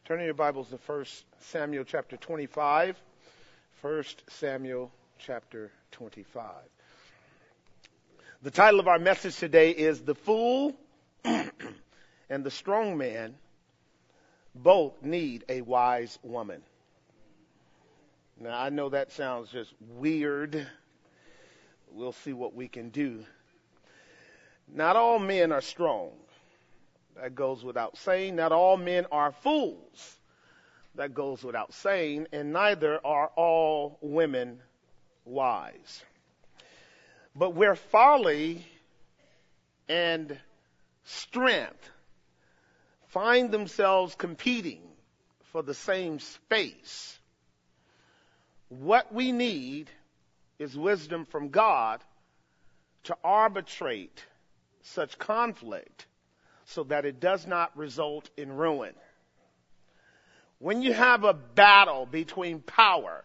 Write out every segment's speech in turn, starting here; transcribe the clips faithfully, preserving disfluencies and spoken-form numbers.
Turn your Bibles to First Samuel chapter twenty-five. First Samuel chapter twenty-five. The title of our message today is The Fool and the Strong Man Both Need a Wise Woman. Now, I know that sounds just weird. We'll see what we can do. Not all men are strong. That goes without saying. Not all men are fools. That goes without saying. And neither are all women wise. But where folly and strength find themselves competing for the same space, what we need is wisdom from God to arbitrate such conflict so that it does not result in ruin. When you have a battle between power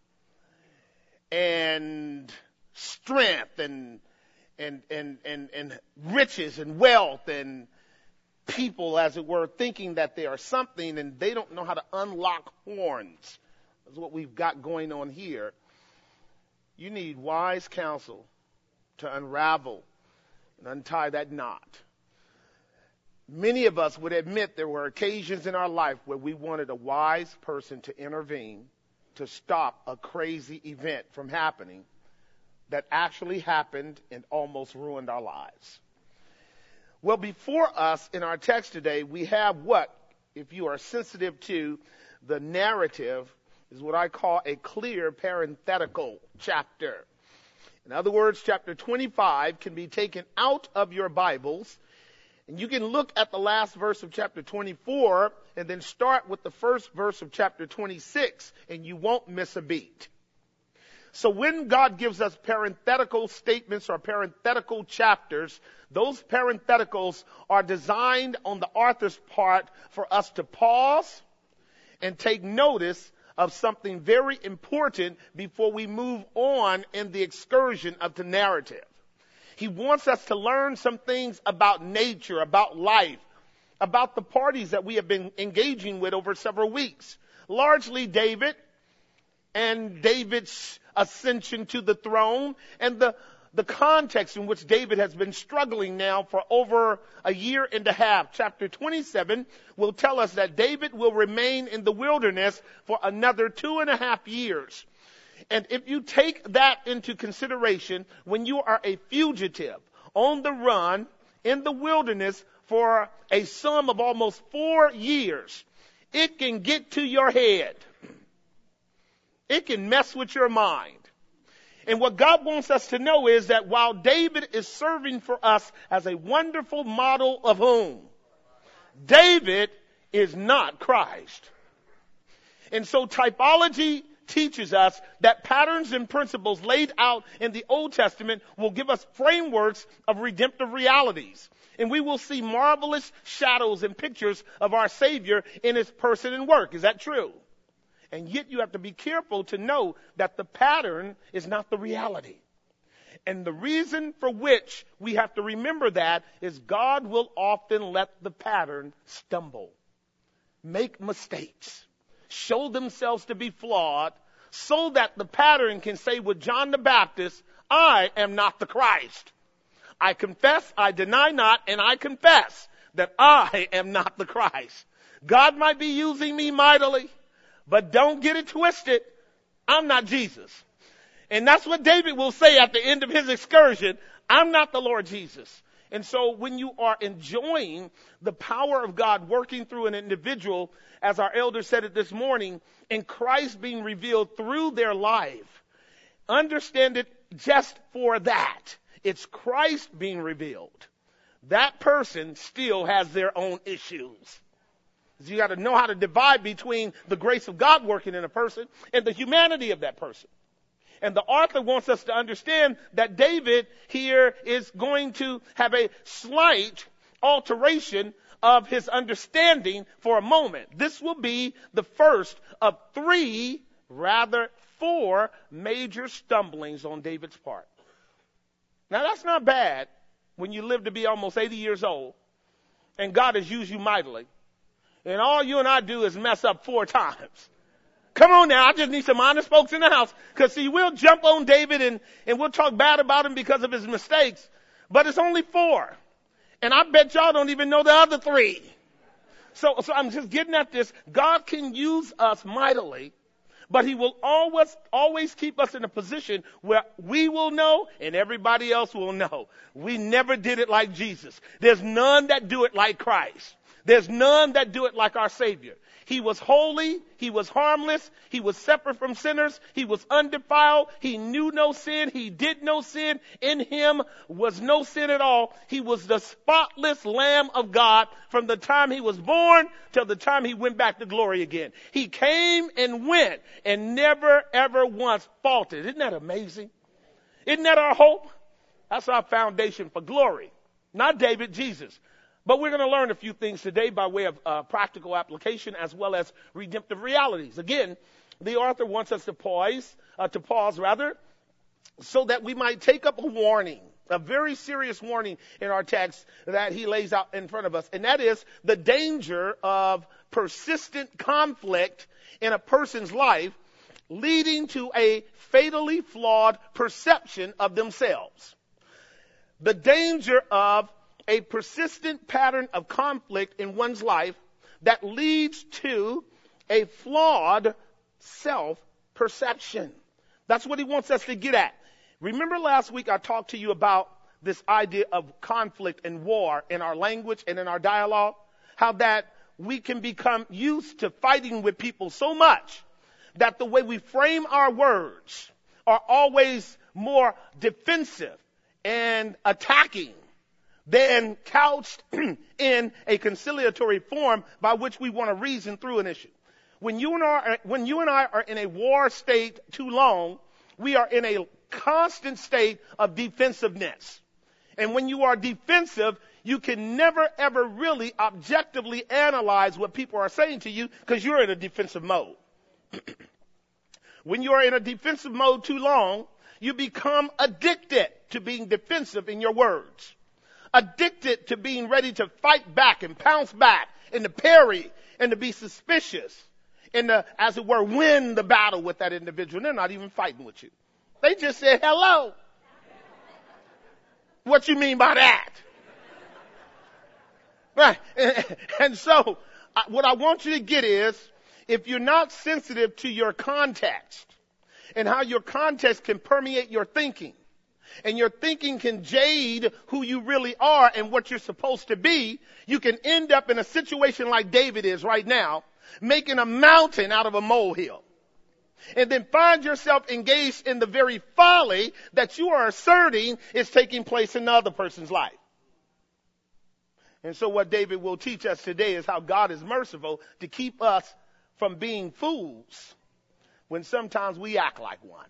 and strength and and and and, and riches and wealth and people, as it were, thinking that they are something and they don't know how to unlock horns, that's what we've got going on here. You need wise counsel to unravel and untie that knot. Many of us would admit there were occasions in our life where we wanted a wise person to intervene to stop a crazy event from happening that actually happened and almost ruined our lives. Well, before us in our text today, we have what, if you are sensitive to the narrative, is what I call a clear parenthetical chapter. In other words, chapter twenty-five can be taken out of your Bibles, and you can look at the last verse of chapter twenty-four and then start with the first verse of chapter twenty-six, and you won't miss a beat. So when God gives us parenthetical statements or parenthetical chapters, those parentheticals are designed on the author's part for us to pause and take notice of something very important before we move on in the excursion of the narrative. He wants us to learn some things about nature, about life, about the parties that we have been engaging with over several weeks. Largely David and David's ascension to the throne and the, the context in which David has been struggling now for over a year and a half. Chapter twenty-seven will tell us that David will remain in the wilderness for another two and a half years. And if you take that into consideration, when you are a fugitive on the run in the wilderness for a sum of almost four years, it can get to your head. It can mess with your mind. And what God wants us to know is that while David is serving for us as a wonderful model of whom? David is not Christ. And so typology teaches us that patterns and principles laid out in the Old Testament will give us frameworks of redemptive realities. And we will see marvelous shadows and pictures of our Savior in his person and work. Is that true? And yet you have to be careful to know that the pattern is not the reality. And the reason for which we have to remember that is God will often let the pattern stumble, make mistakes, show themselves to be flawed, so that the pattern can say with John the Baptist, I am not the Christ. I confess, I deny not, and I confess that I am not the Christ. God might be using me mightily, but don't get it twisted. I'm not Jesus. And that's what David will say at the end of his excursion. I'm not the Lord Jesus. And so when you are enjoying the power of God working through an individual, as our elder said it this morning, and Christ being revealed through their life, understand it just for that. It's Christ being revealed. That person still has their own issues. You got to know how to divide between the grace of God working in a person and the humanity of that person. And the author wants us to understand that David here is going to have a slight alteration of his understanding for a moment. This will be the first of three, rather four, major stumblings on David's part. Now, that's not bad when you live to be almost eighty years old and God has used you mightily. And all you and I do is mess up four times. Come on now, I just need some honest folks in the house. Because see, we'll jump on David and, and we'll talk bad about him because of his mistakes. But it's only four. And I bet y'all don't even know the other three. So, so I'm just getting at this. God can use us mightily, but he will always, always keep us in a position where we will know and everybody else will know. We never did it like Jesus. There's none that do it like Christ. There's none that do it like our Savior. He was holy. He was harmless. He was separate from sinners. He was undefiled. He knew no sin. He did no sin. In him was no sin at all. He was the spotless Lamb of God from the time he was born till the time he went back to glory again. He came and went and never, ever once faltered. Isn't that amazing? Isn't that our hope? That's our foundation for glory. Not David, Jesus. But we're going to learn a few things today by way of uh, practical application as well as redemptive realities. Again, the author wants us to pause, uh, to pause rather, so that we might take up a warning, a very serious warning in our text that he lays out in front of us. And that is the danger of persistent conflict in a person's life leading to a fatally flawed perception of themselves. The danger of a persistent pattern of conflict in one's life that leads to a flawed self-perception. That's what he wants us to get at. Remember last week I talked to you about this idea of conflict and war in our language and in our dialogue? How that we can become used to fighting with people so much that the way we frame our words are always more defensive and attacking than couched in a conciliatory form by which we want to reason through an issue. When you and I, when you and I are in a war state too long, we are in a constant state of defensiveness. And when you are defensive, you can never ever really objectively analyze what people are saying to you because you're in a defensive mode. When you are in a defensive mode too long, you become addicted to being defensive in your words. Addicted to being ready to fight back and pounce back and to parry and to be suspicious and to, as it were, win the battle with that individual. They're not even fighting with you. They just said hello. What you mean by that? Right. And so what I want you to get is, if you're not sensitive to your context and how your context can permeate your thinking, and your thinking can jade who you really are and what you're supposed to be, you can end up in a situation like David is right now, making a mountain out of a molehill. And then find yourself engaged in the very folly that you are asserting is taking place in the other person's life. And so what David will teach us today is how God is merciful to keep us from being fools when sometimes we act like one.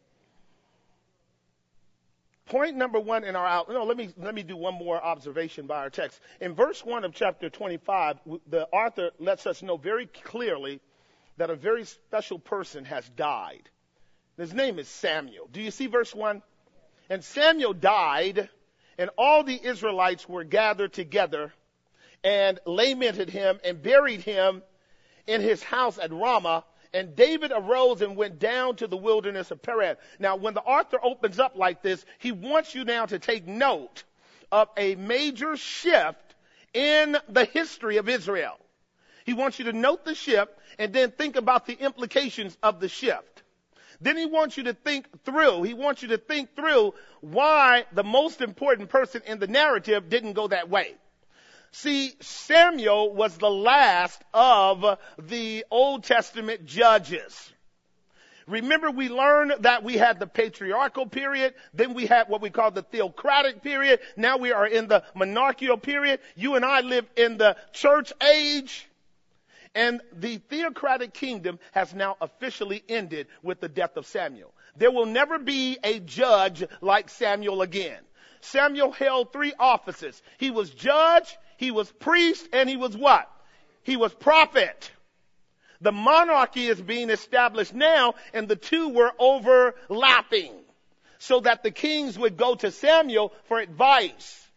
Point number one in our out. No, let me let me do one more observation by our text. In verse one of chapter twenty-five, the author lets us know very clearly that a very special person has died. His name is Samuel. Do you see verse one? And Samuel died, and all the Israelites were gathered together and lamented him and buried him in his house at Ramah. And David arose and went down to the wilderness of Paran. Now, when the author opens up like this, he wants you now to take note of a major shift in the history of Israel. He wants you to note the shift and then think about the implications of the shift. Then he wants you to think through, he wants you to think through why the most important person in the narrative didn't go that way. See, Samuel was the last of the Old Testament judges. Remember, we learned that we had the patriarchal period, then we had what we call the theocratic period, now we are in the monarchical period. You and I live in the church age, and the theocratic kingdom has now officially ended with the death of Samuel. There will never be a judge like Samuel again. Samuel held three offices. He was judge, he was priest, and he was what? He was prophet. The monarchy is being established now, and the two were overlapping so that the kings would go to Samuel for advice.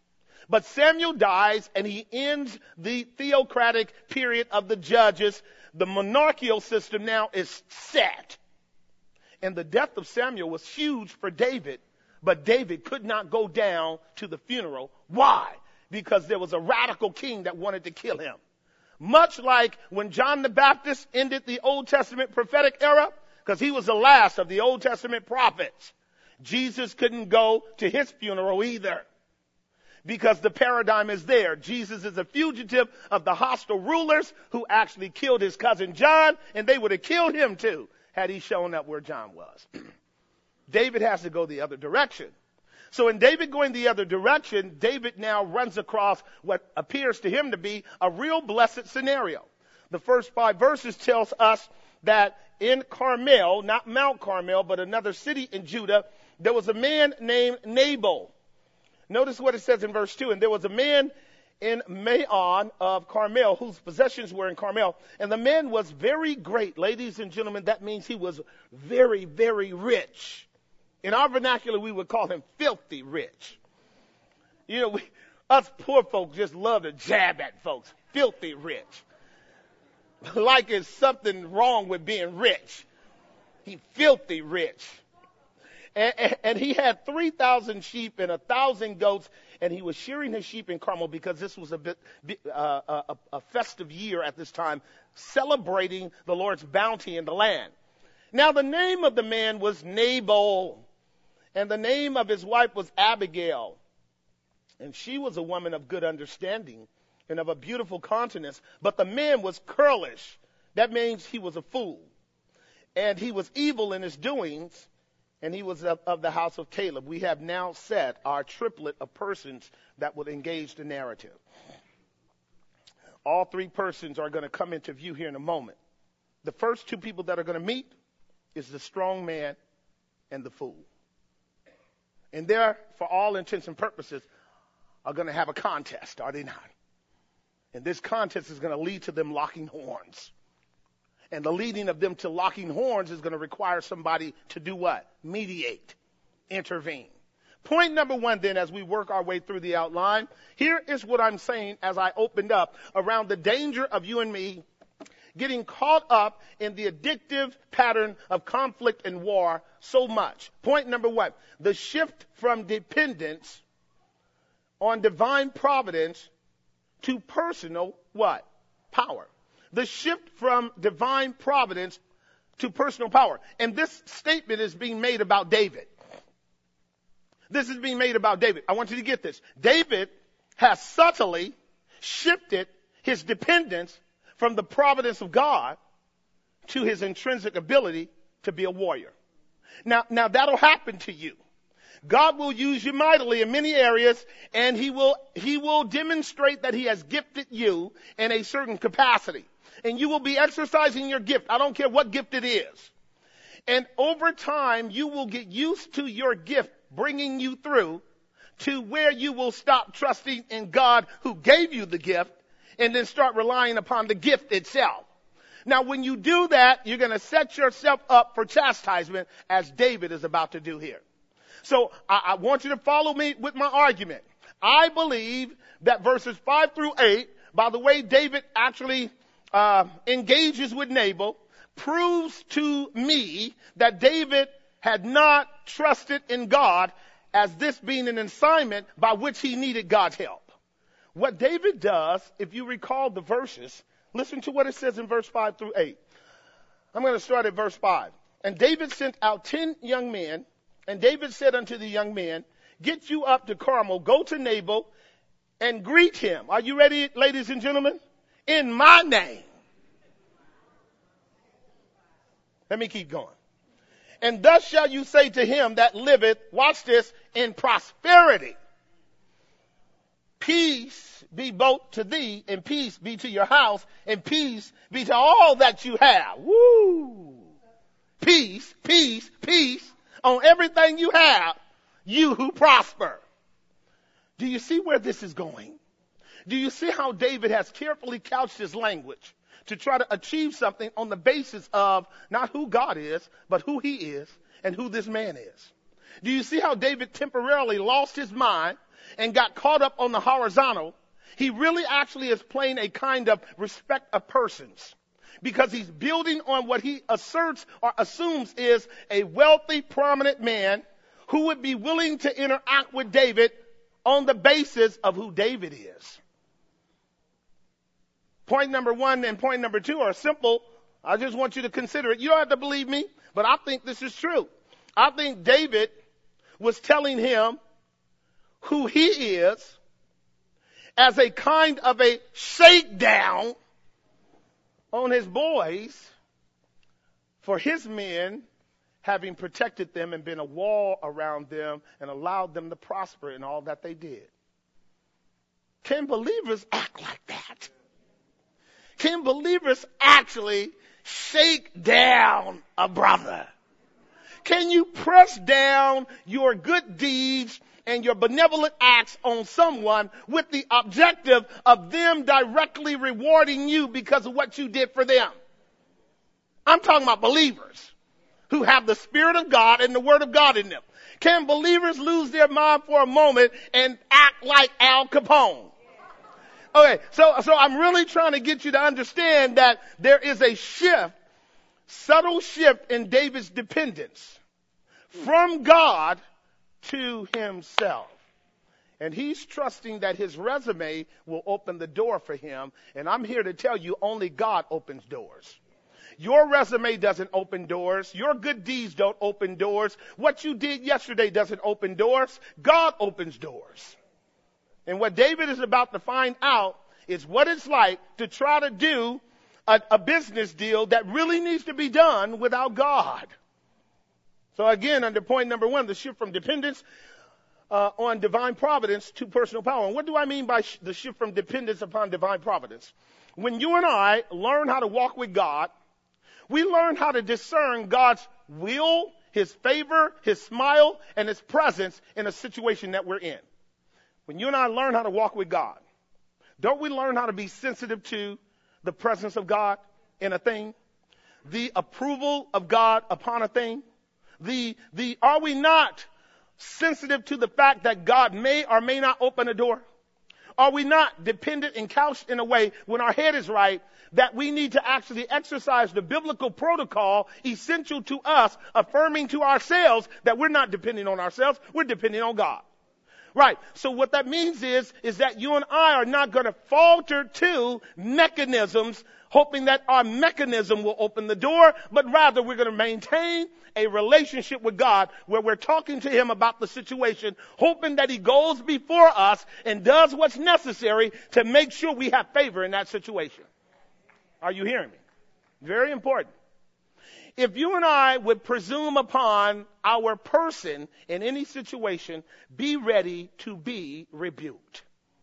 But Samuel dies, and he ends the theocratic period of the judges. The monarchical system now is set. And the death of Samuel was huge for David, but David could not go down to the funeral. Why? Because there was a radical king that wanted to kill him. Much like when John the Baptist ended the Old Testament prophetic era, because he was the last of the Old Testament prophets. Jesus couldn't go to his funeral either, because the paradigm is there. Jesus is a fugitive of the hostile rulers who actually killed his cousin John, and they would have killed him too had he shown up where John was. David has to go the other direction. So in David going the other direction, David now runs across what appears to him to be a real blessed scenario. The first five verses tells us that in Carmel, not Mount Carmel, but another city in Judah, there was a man named Nabal. Notice what it says in verse two. And there was a man in Maon of Carmel whose possessions were in Carmel. And the man was very great. Ladies and gentlemen, that means he was very, very rich. In our vernacular, we would call him filthy rich. You know, we, us poor folks just love to jab at folks. Filthy rich. Like it's something wrong with being rich. He filthy rich. And, and, and he had three thousand sheep and one thousand goats, and he was shearing his sheep in Carmel because this was a, bit, uh, a, a festive year at this time, celebrating the Lord's bounty in the land. Now, the name of the man was Nabal, and the name of his wife was Abigail. And she was a woman of good understanding and of a beautiful countenance. But the man was churlish. That means he was a fool. And he was evil in his doings, and he was of, of the house of Caleb. We have now set our triplet of persons that would engage the narrative. All three persons are going to come into view here in a moment. The first two people that are going to meet is the strong man and the fool. And they're, for all intents and purposes, are going to have a contest, are they not? And this contest is going to lead to them locking horns. And the leading of them to locking horns is going to require somebody to do what? Mediate, intervene. Point number one then, as we work our way through the outline, here is what I'm saying as I opened up around the danger of you and me getting caught up in the addictive pattern of conflict and war so much. Point number one, the shift from dependence on divine providence to personal what? Power. The shift from divine providence to personal power. And this statement is being made about David. This is being made about David. I want you to get this. David has subtly shifted his dependence from the providence of God to his intrinsic ability to be a warrior. Now, now that'll happen to you. God will use you mightily in many areas, and he will, he will demonstrate that he has gifted you in a certain capacity. And you will be exercising your gift. I don't care what gift it is. And over time, you will get used to your gift bringing you through to where you will stop trusting in God who gave you the gift and then start relying upon the gift itself. Now, when you do that, you're going to set yourself up for chastisement, as David is about to do here. So I, I want you to follow me with my argument. I believe that verses five through eight, by the way David actually uh, engages with Nabal, proves to me that David had not trusted in God as this being an assignment by which he needed God's help. What David does, if you recall the verses, listen to what it says in verse five through eight. I'm going to start at verse five. And David sent out ten young men, and David said unto the young men, get you up to Carmel, go to Nabal, and greet him. Are you ready, ladies and gentlemen? In my name. Let me keep going. And thus shall you say to him that liveth, watch this, in prosperity. Peace be both to thee, and peace be to your house, and peace be to all that you have. Woo! Peace, peace, peace on everything you have, you who prosper. Do you see where this is going? Do you see how David has carefully couched his language to try to achieve something on the basis of not who God is, but who he is and who this man is? Do you see how David temporarily lost his mind and got caught up on the horizontal, he really actually is playing a kind of respect of persons, because he's building on what he asserts or assumes is a wealthy, prominent man who would be willing to interact with David on the basis of who David is. Point number one and point number two are simple. I just want you to consider it. You don't have to believe me, but I think this is true. I think David was telling him who he is as a kind of a shakedown on his boys for his men having protected them and been a wall around them and allowed them to prosper in all that they did. Can believers act like that? Can believers actually shake down a brother? Can you press down your good deeds and your benevolent acts on someone with the objective of them directly rewarding you because of what you did for them? I'm talking about believers who have the Spirit of God and the Word of God in them. Can believers lose their mind for a moment and act like Al Capone? Okay, so, so I'm really trying to get you to understand that there is a shift, subtle shift in David's dependence from God to himself. And he's trusting that his resume will open the door for him. And I'm here to tell you, only God opens doors. Your resume doesn't open doors. Your good deeds don't open doors. What you did yesterday doesn't open doors. God opens doors. And what David is about to find out is what it's like to try to do a, a business deal that really needs to be done without God. So again, under point number one, the shift from dependence uh, on divine providence to personal power. And what do I mean by sh- the shift from dependence upon divine providence? When you and I learn how to walk with God, we learn how to discern God's will, his favor, his smile, and his presence in a situation that we're in. When you and I learn how to walk with God, don't we learn how to be sensitive to the presence of God in a thing? The approval of God upon a thing? The, the, are we not sensitive to the fact that God may or may not open a door? Are we not dependent and couched in a way when our head is right that we need to actually exercise the biblical protocol essential to us, affirming to ourselves that we're not depending on ourselves, we're depending on God? Right. So what that means is, is that you and I are not going to falter to mechanisms, hoping that our mechanism will open the door, but rather we're going to maintain a relationship with God where we're talking to him about the situation, hoping that he goes before us and does what's necessary to make sure we have favor in that situation. Are you hearing me? Very important. If you and I would presume upon our person in any situation, be ready to be rebuked.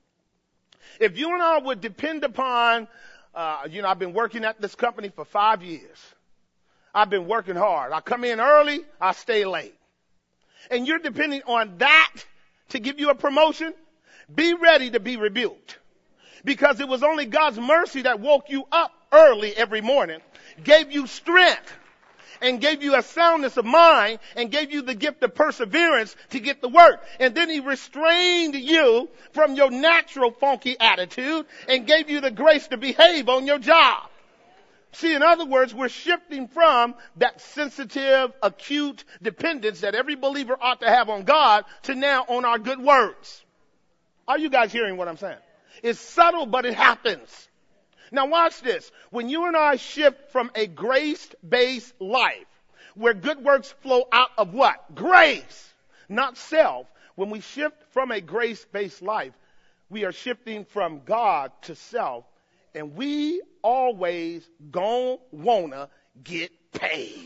If you and I would depend upon, uh, you know, I've been working at this company for five years. I've been working hard. I come in early, I stay late. And you're depending on that to give you a promotion, be ready to be rebuked. Because it was only God's mercy that woke you up early every morning, gave you strength, and gave you a soundness of mind, and gave you the gift of perseverance to get the work. And then he restrained you from your natural funky attitude and gave you the grace to behave on your job. See, in other words, we're shifting from that sensitive, acute dependence that every believer ought to have on God to now on our good words. Are you guys hearing what I'm saying? It's subtle, but it happens. Now watch this. When you and I shift from a grace-based life, where good works flow out of what? Grace, not self. When we shift from a grace-based life, we are shifting from God to self, and we always gon' wanna get paid.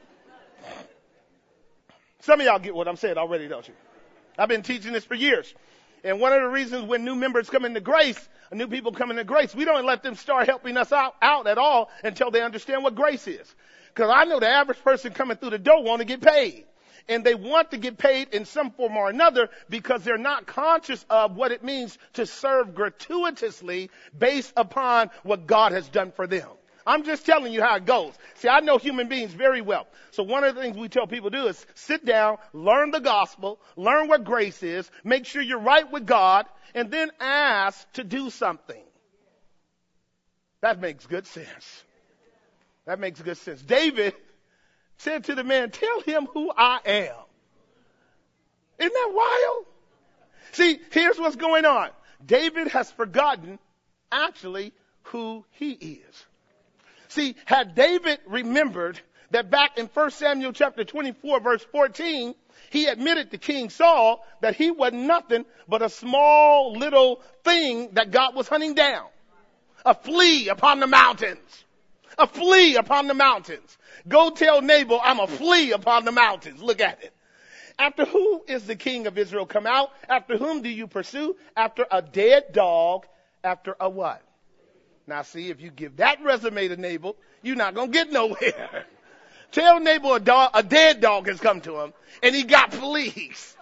Some of y'all get what I'm saying already, don't you? I've been teaching this for years. And one of the reasons when new members come into grace, new people come into grace, we don't let them start helping us out, out at all until they understand what grace is. Because I know the average person coming through the door want to get paid. And they want to get paid in some form or another because they're not conscious of what it means to serve gratuitously based upon what God has done for them. I'm just telling you how it goes. See, I know human beings very well. So one of the things we tell people to do is sit down, learn the gospel, learn what grace is, make sure you're right with God, and then ask to do something. That makes good sense. That makes good sense. David said to the man, tell him who I am. Isn't that wild? See, here's what's going on. David has forgotten actually who he is. See, had David remembered that back in First Samuel chapter twenty-four, verse fourteen, he admitted to King Saul that he was nothing but a small little thing that God was hunting down. A flea upon the mountains. A flea upon the mountains. Go tell Nabal I'm a flea upon the mountains. Look at it. After who is the king of Israel come out? After whom do you pursue? After a dead dog. After a what? Now see, if you give that resume to Nabal, you're not going to get nowhere. Tell Nabal a, dog, a dead dog has come to him, and he got fleas.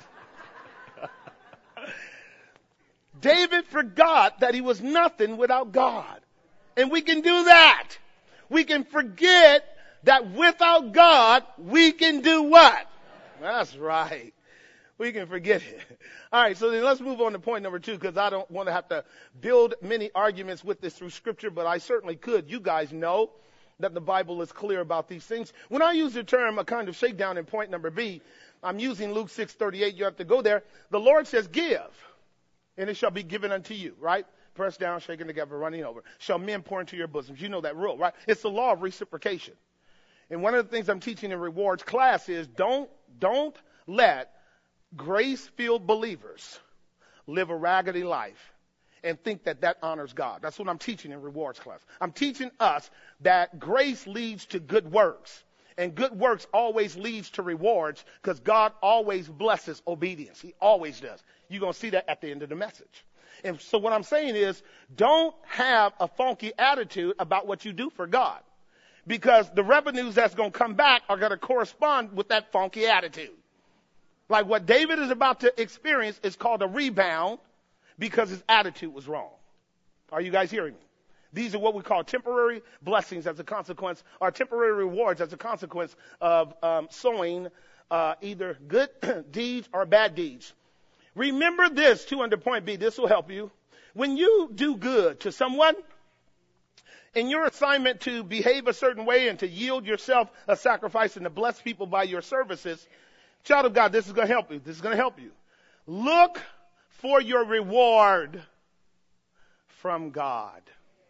David forgot that he was nothing without God. And we can do that. We can forget that without God, we can do what? That's right. We can forget it. All right, so then let's move on to point number two, because I don't want to have to build many arguments with this through Scripture, but I certainly could. You guys know that the Bible is clear about these things. When I use the term a kind of shakedown in point number B, I'm using Luke six thirty-eight. You have to go there. The Lord says, give, and it shall be given unto you, right? Pressed down, shaken together, running over. Shall men pour into your bosoms? You know that rule, right? It's the law of reciprocation. And one of the things I'm teaching in rewards class is don't, don't let grace-filled believers live a raggedy life and think that that honors God. That's what I'm teaching in rewards class. I'm teaching us that grace leads to good works. And good works always leads to rewards because God always blesses obedience. He always does. You're going to see that at the end of the message. And so what I'm saying is don't have a funky attitude about what you do for God, because the revenues that's going to come back are going to correspond with that funky attitude. Like what David is about to experience is called a rebound because his attitude was wrong. Are you guys hearing me? These are what we call temporary blessings as a consequence, or temporary rewards as a consequence of um, sowing uh, either good deeds or bad deeds. Remember this, too, under point B. This will help you. When you do good to someone, in your assignment to behave a certain way and to yield yourself a sacrifice and to bless people by your services, child of God, this is going to help you. This is going to help you. Look for your reward from God.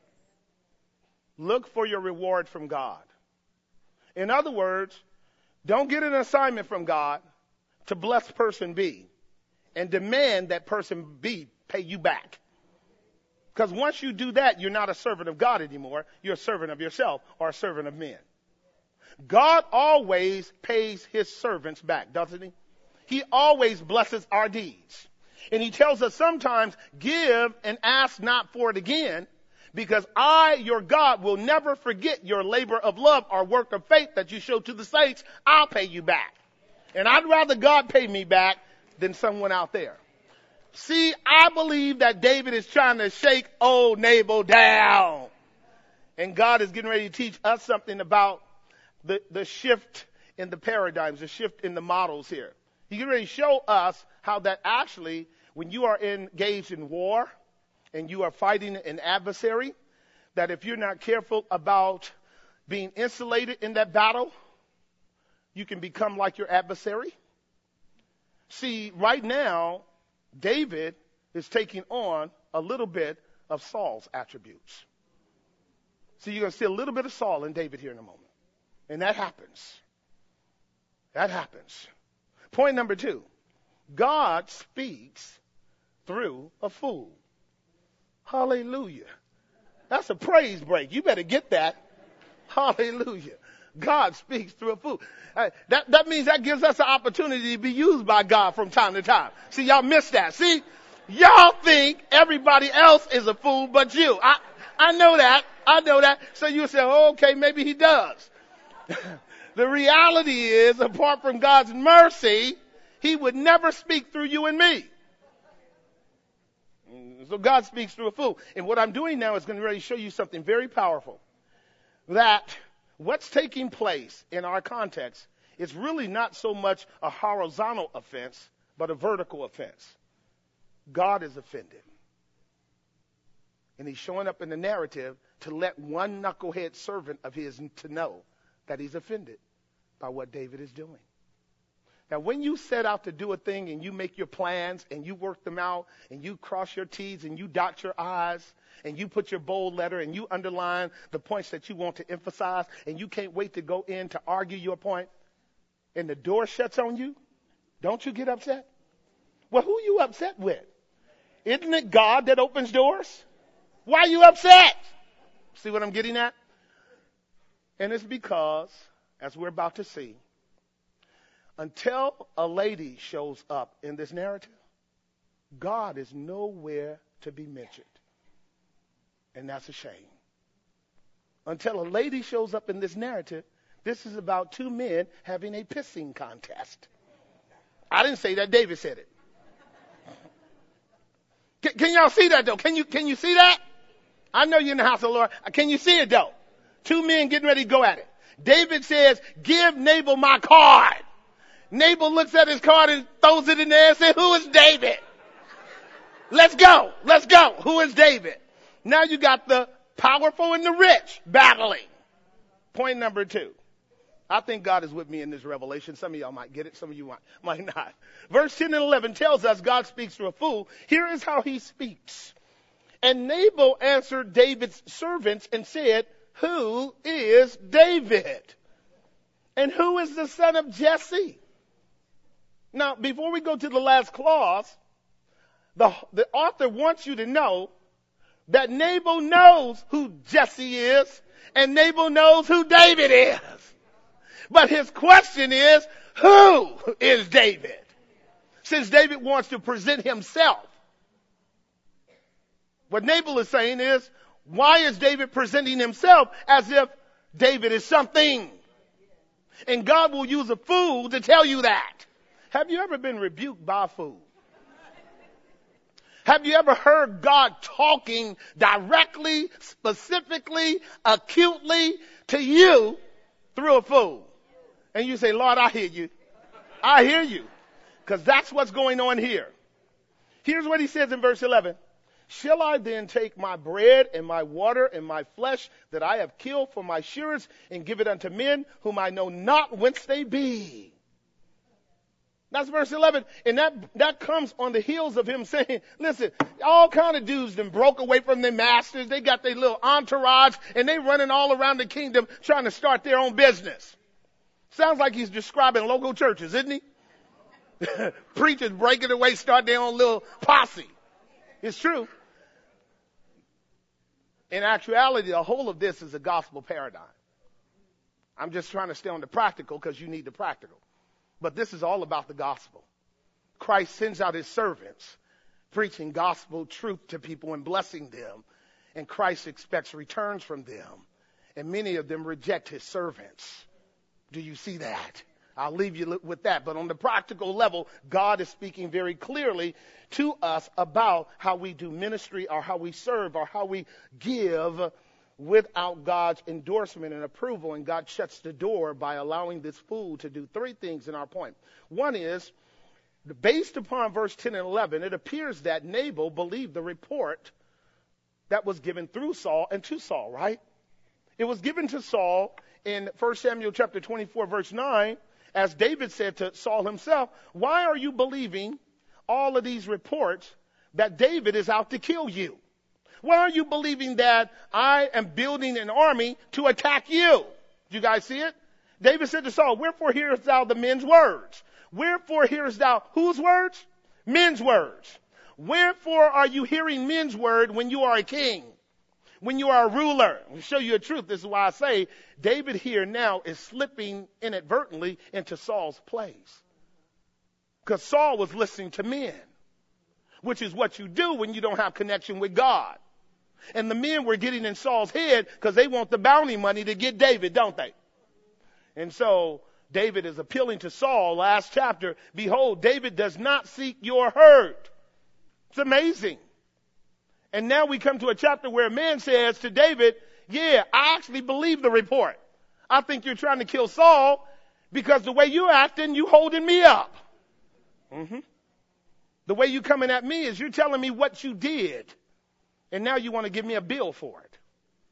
Look for your reward from God. In other words, don't get an assignment from God to bless person B and demand that person B pay you back. Because once you do that, you're not a servant of God anymore. You're a servant of yourself or a servant of men. God always pays his servants back, doesn't he? He always blesses our deeds. And he tells us sometimes, give and ask not for it again, because I, your God, will never forget your labor of love or work of faith that you show to the saints. I'll pay you back. And I'd rather God pay me back than someone out there. See, I believe that David is trying to shake old Nabal down. And God is getting ready to teach us something about the, the shift in the paradigms, the shift in the models here. He's getting ready to show us how that actually, when you are engaged in war and you are fighting an adversary, that if you're not careful about being insulated in that battle, you can become like your adversary. See, right now, David is taking on a little bit of Saul's attributes. So you're going to see a little bit of Saul in David here in a moment. And that happens. That happens. Point number two. God speaks through a fool. Hallelujah. That's a praise break. You better get that. Hallelujah. God speaks through a fool. Uh, that, that means that gives us an opportunity to be used by God from time to time. See, y'all missed that. See, y'all think everybody else is a fool but you. I, I know that. I know that. So you say, oh, okay, maybe he does. The reality is, apart from God's mercy, he would never speak through you and me. So God speaks through a fool. And what I'm doing now is going to really show you something very powerful. that what's taking place in our context is really not so much a horizontal offense, but a vertical offense. God is offended. And he's showing up in the narrative to let one knucklehead servant of his to know that he's offended by what David is doing. Now, when you set out to do a thing and you make your plans and you work them out and you cross your T's and you dot your I's and you put your bold letter and you underline the points that you want to emphasize and you can't wait to go in to argue your point and the door shuts on you, don't you get upset? Well, who are you upset with? Isn't it God that opens doors? Why are you upset? See what I'm getting at? And it's because, as we're about to see, until a lady shows up in this narrative, God is nowhere to be mentioned. And that's a shame. Until a lady shows up in this narrative, this is about two men having a pissing contest. I didn't say that, David said it. Can, can y'all see that though? Can you, can you see that? I know you're in the house of the Lord. Can you see it though? Two men getting ready to go at it. David says, give Nabal my card. Nabal looks at his card and throws it in there and says, who is David? Let's go. Let's go. Who is David? Now you got the powerful and the rich battling. Point number two. I think God is with me in this revelation. Some of y'all might get it. Some of you might, might not. Verse ten and eleven tells us God speaks to a fool. Here is how he speaks. And Nabal answered David's servants and said, who is David? And who is the son of Jesse? Now, before we go to the last clause, the, the author wants you to know that Nabal knows who Jesse is and Nabal knows who David is. But his question is, who is David? Since David wants to present himself. What Nabal is saying is, why is David presenting himself as if David is something? And God will use a fool to tell you that. Have you ever been rebuked by a fool? Have you ever heard God talking directly, specifically, acutely to you through a fool? And you say, Lord, I hear you. I hear you. Because that's what's going on here. Here's what he says in verse eleven. Shall I then take my bread and my water and my flesh that I have killed for my shearers and give it unto men whom I know not whence they be? That's verse eleven. And that, that comes on the heels of him saying, listen, all kind of dudes then broke away from their masters. They got their little entourage and they running all around the kingdom trying to start their own business. Sounds like he's describing local churches, isn't he? Preachers breaking away, start their own little posse. It's true. In actuality, the whole of this is a gospel paradigm. I'm just trying to stay on the practical because you need the practical. But this is all about the gospel. Christ sends out his servants preaching gospel truth to people and blessing them. And Christ expects returns from them. And many of them reject his servants. Do you see that? I'll leave you with that. But on the practical level, God is speaking very clearly to us about how we do ministry or how we serve or how we give without God's endorsement and approval. And God shuts the door by allowing this fool to do three things in our point. One is, based upon verse ten and eleven, it appears that Nabal believed the report that was given through Saul and to Saul, right? It was given to Saul in First Samuel chapter twenty-four, verse nine, as David said to Saul himself, why are you believing all of these reports that David is out to kill you? Why are you believing that I am building an army to attack you? Do you guys see it? David said to Saul, wherefore hearest thou the men's words? Wherefore hearest thou whose words? Men's words. Wherefore are you hearing men's word when you are a king? When you are a ruler? I'll show you a truth. This is why I say David here now is slipping inadvertently into Saul's place. Because Saul was listening to men, which is what you do when you don't have connection with God. And the men were getting in Saul's head because they want the bounty money to get David, don't they? And so David is appealing to Saul, last chapter. Behold, David does not seek your hurt. It's amazing. And now we come to a chapter where a man says to David, yeah, I actually believe the report. I think you're trying to kill Saul because the way you're acting, you holding me up. Mm-hmm. The way you coming at me is you're telling me what you did, and now you want to give me a bill for it.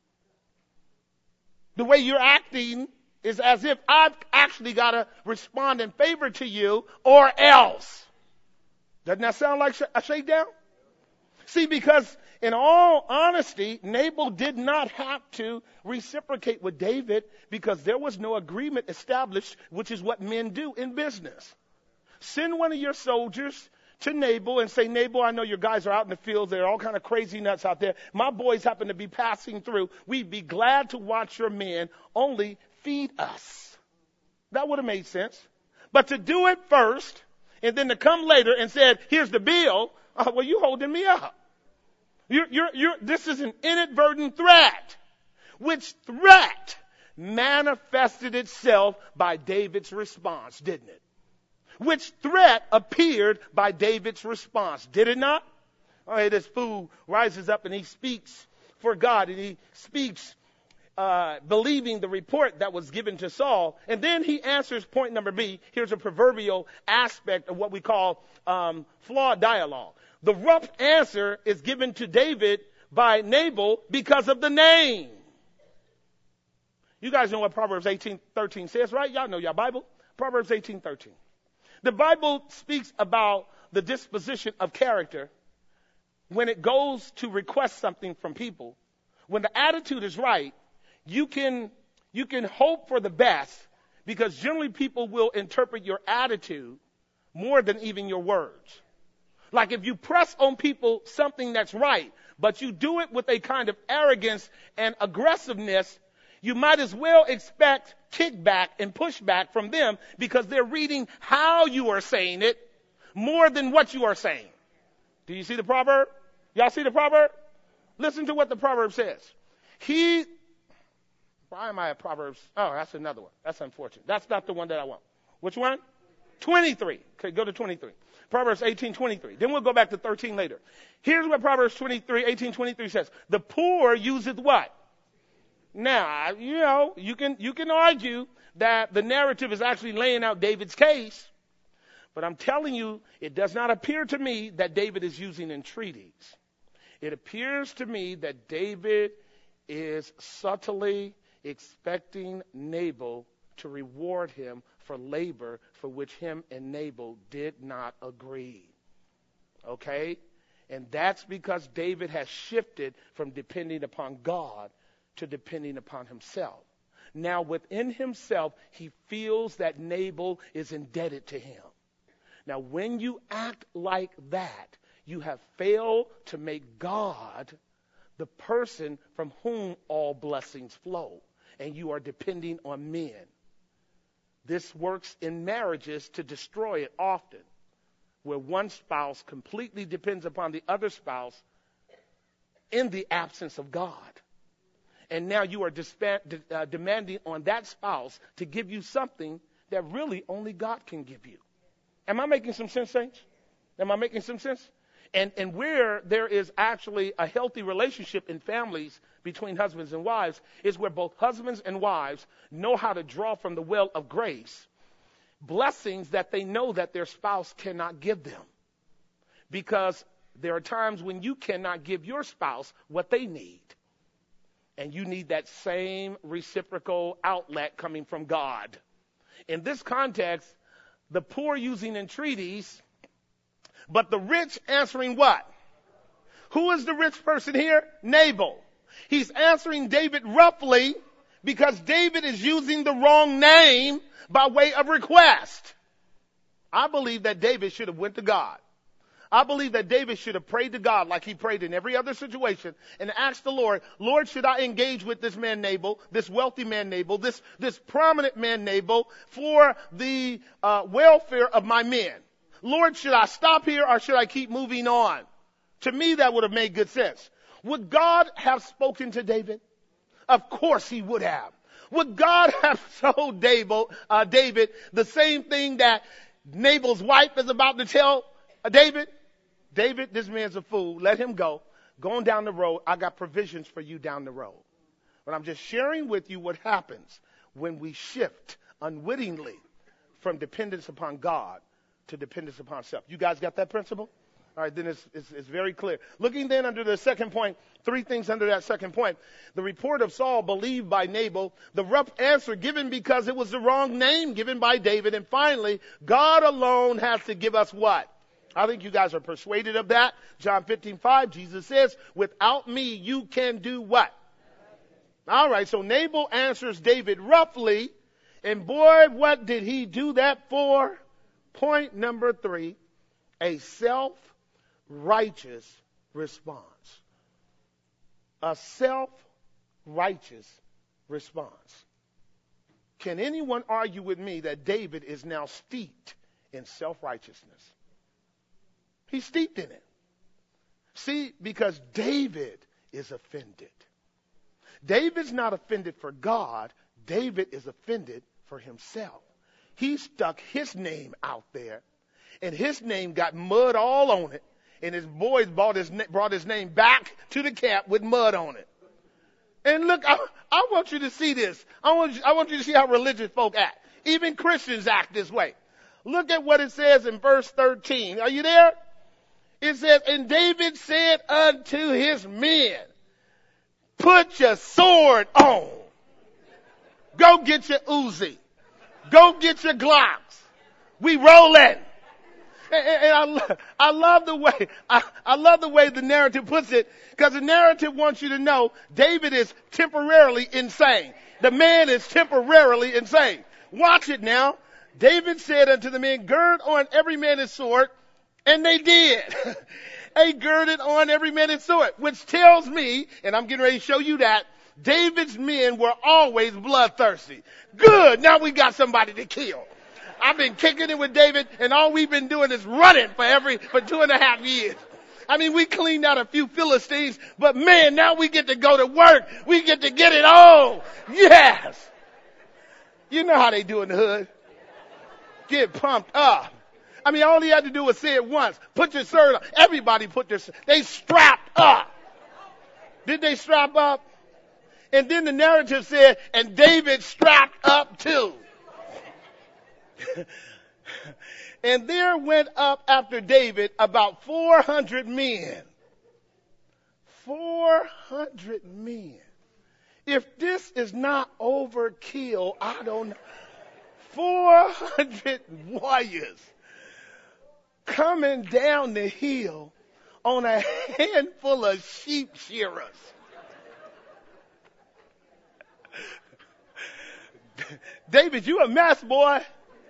The way you're acting is as if I've actually got to respond in favor to you or else. Doesn't that sound like a shakedown? See, because in all honesty, Nabal did not have to reciprocate with David because there was no agreement established, which is what men do in business. Send one of your soldiers to Nabal and say, Nabal, I know your guys are out in the fields. There are all kind of crazy nuts out there. My boys happen to be passing through. We'd be glad to watch your men. Only feed us. That would have made sense. But to do it first and then to come later and said, here's the bill. Uh, well, you holding me up. You're, you're, you're, this is an inadvertent threat. Which threat manifested itself by David's response, didn't it? Which threat appeared by David's response, did it not? Oh, hey, this fool rises up and he speaks for God, and he speaks uh, believing the report that was given to Saul. And then he answers point number B. Here's a proverbial aspect of what we call um, flawed dialogue. The rough answer is given to David by Nabal because of the name. You guys know what Proverbs eighteen thirteen says, right? Y'all know your Bible. Proverbs eighteen thirteen. The Bible speaks about the disposition of character when it goes to request something from people. When the attitude is right, you can, you can hope for the best because generally people will interpret your attitude more than even your words. Like if you press on people something that's right, but you do it with a kind of arrogance and aggressiveness, you might as well expect kickback and pushback from them because they're reading how you are saying it more than what you are saying. Do you see the proverb? Y'all see the proverb? Listen to what the proverb says. He, why am I at Proverbs? Oh, that's another one. That's unfortunate. That's not the one that I want. Which one? twenty-three. Okay, go to twenty-three. Proverbs eighteen twenty-three. Then we'll go back to thirteen later. Here's what Proverbs twenty-three, eighteen twenty-three says. The poor useth what? Now, you know, you can, you can argue that the narrative is actually laying out David's case, but I'm telling you, it does not appear to me that David is using entreaties. It appears to me that David is subtly expecting Nabal to reward him for labor for which him and Nabal did not agree. Okay? And that's because David has shifted from depending upon God to depending upon himself. Now within himself, he feels that Nabal is indebted to him. Now when you act like that, you have failed to make God the person from whom all blessings flow, and you are depending on men. This works in marriages to destroy it often, where one spouse completely depends upon the other spouse in the absence of God. And now you are dispa- de- uh, demanding on that spouse to give you something that really only God can give you. Am I making some sense, saints? Am I making some sense? And, and where there is actually a healthy relationship in families between husbands and wives is where both husbands and wives know how to draw from the well of grace blessings that they know that their spouse cannot give them. Because there are times when you cannot give your spouse what they need. And you need that same reciprocal outlet coming from God. In this context, the poor using entreaties, but the rich answering what? Who is the rich person here? Nabal. He's answering David roughly because David is using the wrong name by way of request. I believe that David should have went to God. I believe that David should have prayed to God like he prayed in every other situation and asked the Lord, Lord, should I engage with this man Nabal, this wealthy man Nabal, this, this prominent man Nabal for the uh, welfare of my men? Lord, should I stop here or should I keep moving on? To me, that would have made good sense. Would God have spoken to David? Of course he would have. Would God have told David, uh, David the same thing that Nabal's wife is about to tell uh, David? David, this man's a fool. Let him go. Go on down the road. I got provisions for you down the road. But I'm just sharing with you what happens when we shift unwittingly from dependence upon God to dependence upon self. You guys got that principle? All right, then it's, it's, it's very clear. Looking then under the second point, three things under that second point. The report of Saul believed by Nabal, the rough answer given because it was the wrong name given by David, and finally, God alone has to give us what? I think you guys are persuaded of that. John fifteen five, Jesus says, without me, you can do what? All right, so Nabal answers David roughly, and boy, what did he do that for? Point number three, a self-righteous response. A self-righteous response. Can anyone argue with me that David is now steeped in self-righteousness? He's steeped in it. See, because David is offended. David's not offended for God. David is offended for himself. He stuck his name out there, and his name got mud all on it, and his boys brought his, brought his name back to the camp with mud on it. And look, I, I want you to see this. I want you, I want you to see how religious folk act. Even Christians act this way. Look at what it says in verse thirteen. Are you there? It says, and David said unto his men, put your sword on. Go get your Uzi. Go get your Glocks. We rolling. And, and I, lo- I love the way, I, I love the way the narrative puts it, because the narrative wants you to know David is temporarily insane. The man is temporarily insane. Watch it now. David said unto the men, gird on every man his sword. And they did. They girded on every man his sword, which tells me, and I'm getting ready to show you that, David's men were always bloodthirsty. Good. Now we got somebody to kill. I've been kicking it with David, and all we've been doing is running for every, for two and a half years. I mean, we cleaned out a few Philistines, but man, now we get to go to work. We get to get it on. Yes. You know how they do in the hood. Get pumped up. I mean, all he had to do was say it once. Put your sword up. Everybody put their, they strapped up. Did they strap up? And then the narrative said, and David strapped up too. And there went up after David about four hundred men. four hundred men. If this is not overkill, I don't know. four hundred warriors coming down the hill on a handful of sheep shearers. David, you a mess, boy.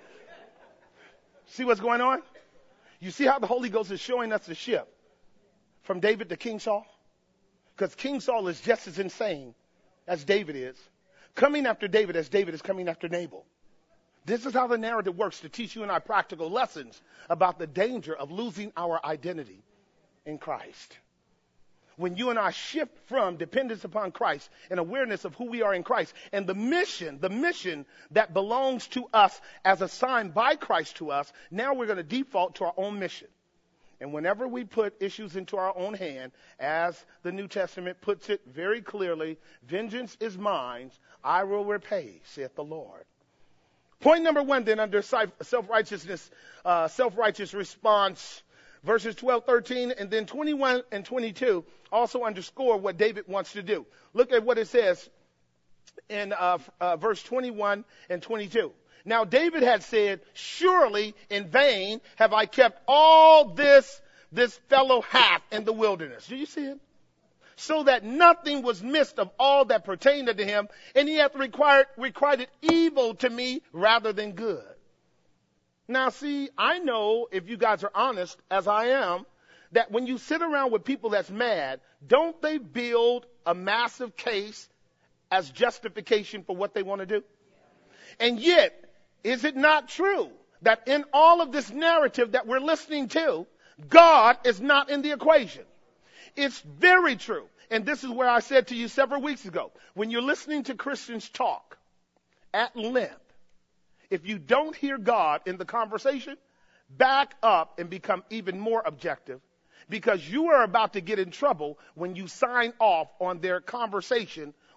See what's going on? You see how the Holy Ghost is showing us the shift from David to King Saul? Because King Saul is just as insane as David is. Coming after David as David is coming after Nabal. This is how the narrative works to teach you and I practical lessons about the danger of losing our identity in Christ. When you and I shift from dependence upon Christ and awareness of who we are in Christ and the mission, the mission that belongs to us as assigned by Christ to us, now we're going to default to our own mission. And whenever we put issues into our own hand, as the New Testament puts it very clearly, vengeance is mine, I will repay, saith the Lord. Point number one then under self-righteousness, uh, self-righteous response, verses twelve, thirteen, and then twenty-one and twenty-two also underscore what David wants to do. Look at what it says in uh, uh, verse twenty-one and twenty-two. Now David had said, surely in vain have I kept all this, this fellow hath in the wilderness. Do you see it? So that nothing was missed of all that pertained unto him, and he hath required, requited evil to me rather than good. Now see, I know if you guys are honest, as I am, that when you sit around with people that's mad, don't they build a massive case as justification for what they want to do? And yet, is it not true that in all of this narrative that we're listening to, God is not in the equation? It's very true. And this is where I said to you several weeks ago, when you're listening to Christians talk at length, if you don't hear God in the conversation, back up and become even more objective, because you are about to get in trouble when you sign off on their conversation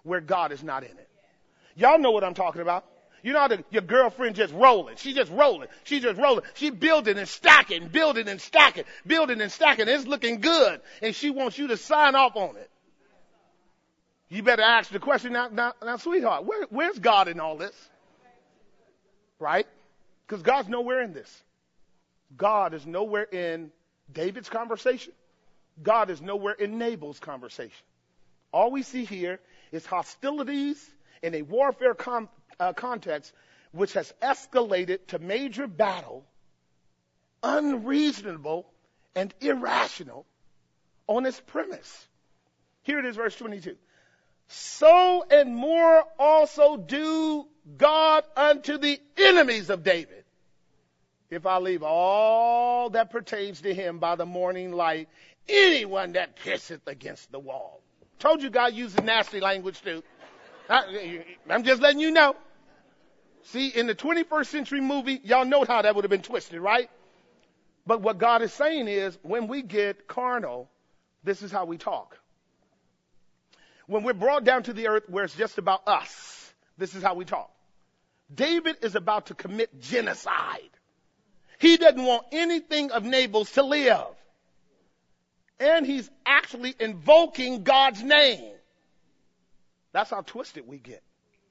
where God is not in it. Y'all know what I'm talking about. You know how the, your girlfriend just rolling. She just rolling. She just rolling. She building and stacking, building and stacking, building and stacking. It's looking good. And she wants you to sign off on it. You better ask the question now, now, now sweetheart, where, where's God in all this? Right? Because God's nowhere in this. God is nowhere in David's conversation. God is nowhere in Nabal's conversation. All we see here is hostilities in a warfare com- uh, context which has escalated to major battle, unreasonable and irrational on its premise. Here it is, verse twenty-two. So and more also do God unto the enemies of David, if I leave all that pertains to him by the morning light, anyone that pisseth against the wall. Told you God uses nasty language too. I, I'm just letting you know. See, in the twenty-first century movie, y'all know how that would have been twisted, right? But what God is saying is, when we get carnal, this is how we talk. When we're brought down to the earth where it's just about us, this is how we talk. David is about to commit genocide. He doesn't want anything of Nabal's to live. And he's actually invoking God's name. That's how twisted we get.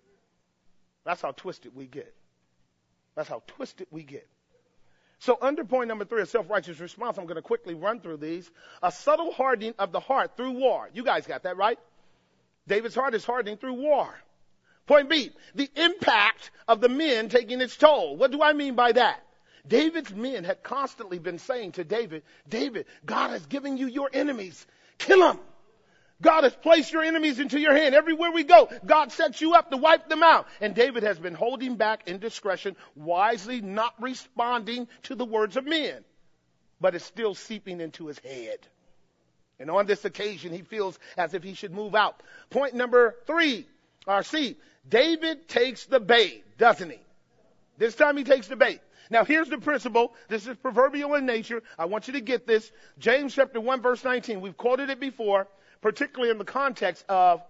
That's how twisted we get. That's how twisted we get. So under point number three, a self-righteous response, I'm going to quickly run through these. A subtle hardening of the heart through war. You guys got that right? David's heart is hardening through war. Point B, the impact of the men taking its toll. What do I mean by that? David's men had constantly been saying to David, David, God has given you your enemies. Kill them. God has placed your enemies into your hand. Everywhere we go, God sets you up to wipe them out. And David has been holding back in discretion, wisely not responding to the words of men. But it's still seeping into his head. And on this occasion, he feels as if he should move out. Point number three, or C, David takes the bait, doesn't he? This time he takes the bait. Now here's the principle. This is proverbial in nature. I want you to get this. James chapter one verse nineteen. We've quoted it before, particularly in the context of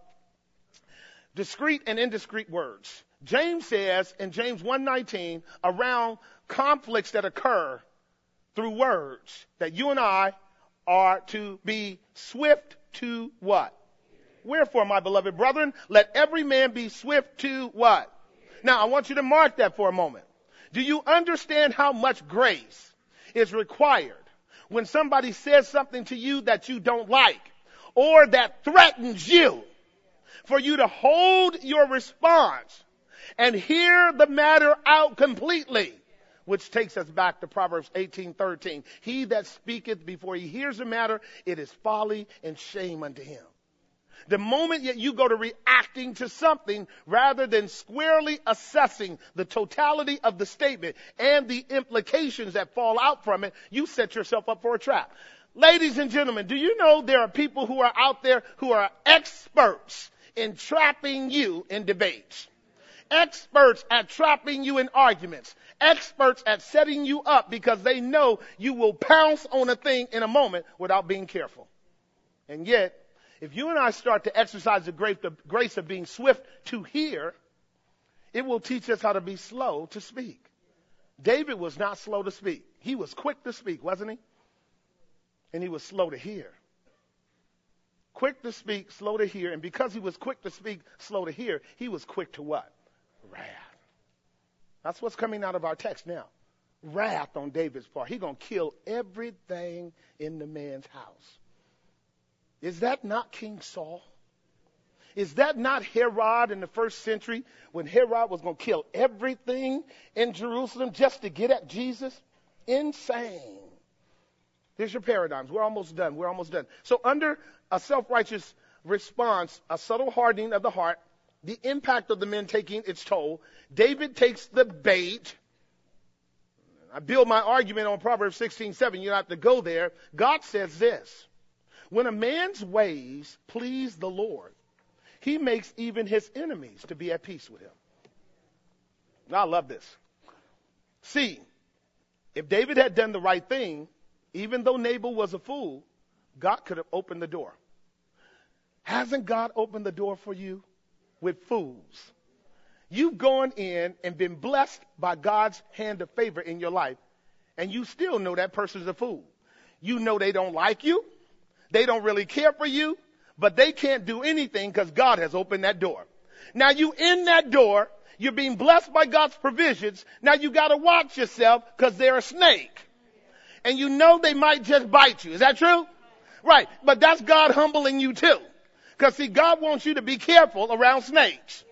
discrete and indiscreet words. James says in James one nineteen, around conflicts that occur through words, that you and I are to be swift to what? Wherefore, my beloved brethren, let every man be swift to what? Now, I want you to mark that for a moment. Do you understand how much grace is required when somebody says something to you that you don't like or that threatens you, for you to hold your response and hear the matter out completely? Which takes us back to Proverbs eighteen thirteen. He that speaketh before he hears the matter, it is folly and shame unto him. The moment that you go to reacting to something rather than squarely assessing the totality of the statement and the implications that fall out from it, you set yourself up for a trap. Ladies and gentlemen, do you know there are people who are out there who are experts in trapping you in debates? Experts at trapping you in arguments. Experts at setting you up because they know you will pounce on a thing in a moment without being careful. And yet, if you and I start to exercise the grace of being swift to hear, it will teach us how to be slow to speak. David was not slow to speak. He was quick to speak, wasn't he? And he was slow to hear. Quick to speak, slow to hear. And because he was quick to speak, slow to hear, he was quick to what? Wrath. That's what's coming out of our text now. Wrath on David's part. He's going to kill everything in the man's house. Is that not King Saul? Is that not Herod in the first century when Herod was going to kill everything in Jerusalem just to get at Jesus? Insane. Here's your paradigms. We're almost done. We're almost done. So under a self-righteous response, a subtle hardening of the heart, the impact of the men taking its toll, David takes the bait. I build my argument on Proverbs sixteen seven. You don't have to go there. God says this: when a man's ways please the Lord, he makes even his enemies to be at peace with him. Now, I love this. See, if David had done the right thing, even though Nabal was a fool, God could have opened the door. Hasn't God opened the door for you with fools. You've gone in and been blessed by God's hand of favor in your life, and you still know that person's a fool. You know they don't like you. They don't really care for you, but they can't do anything because God has opened that door. Now you in that door, you're being blessed by God's provisions. Now you got to watch yourself because they're a snake. And you know they might just bite you. Is that true? Right. But that's God humbling you too. Because see, God wants you to be careful around snakes.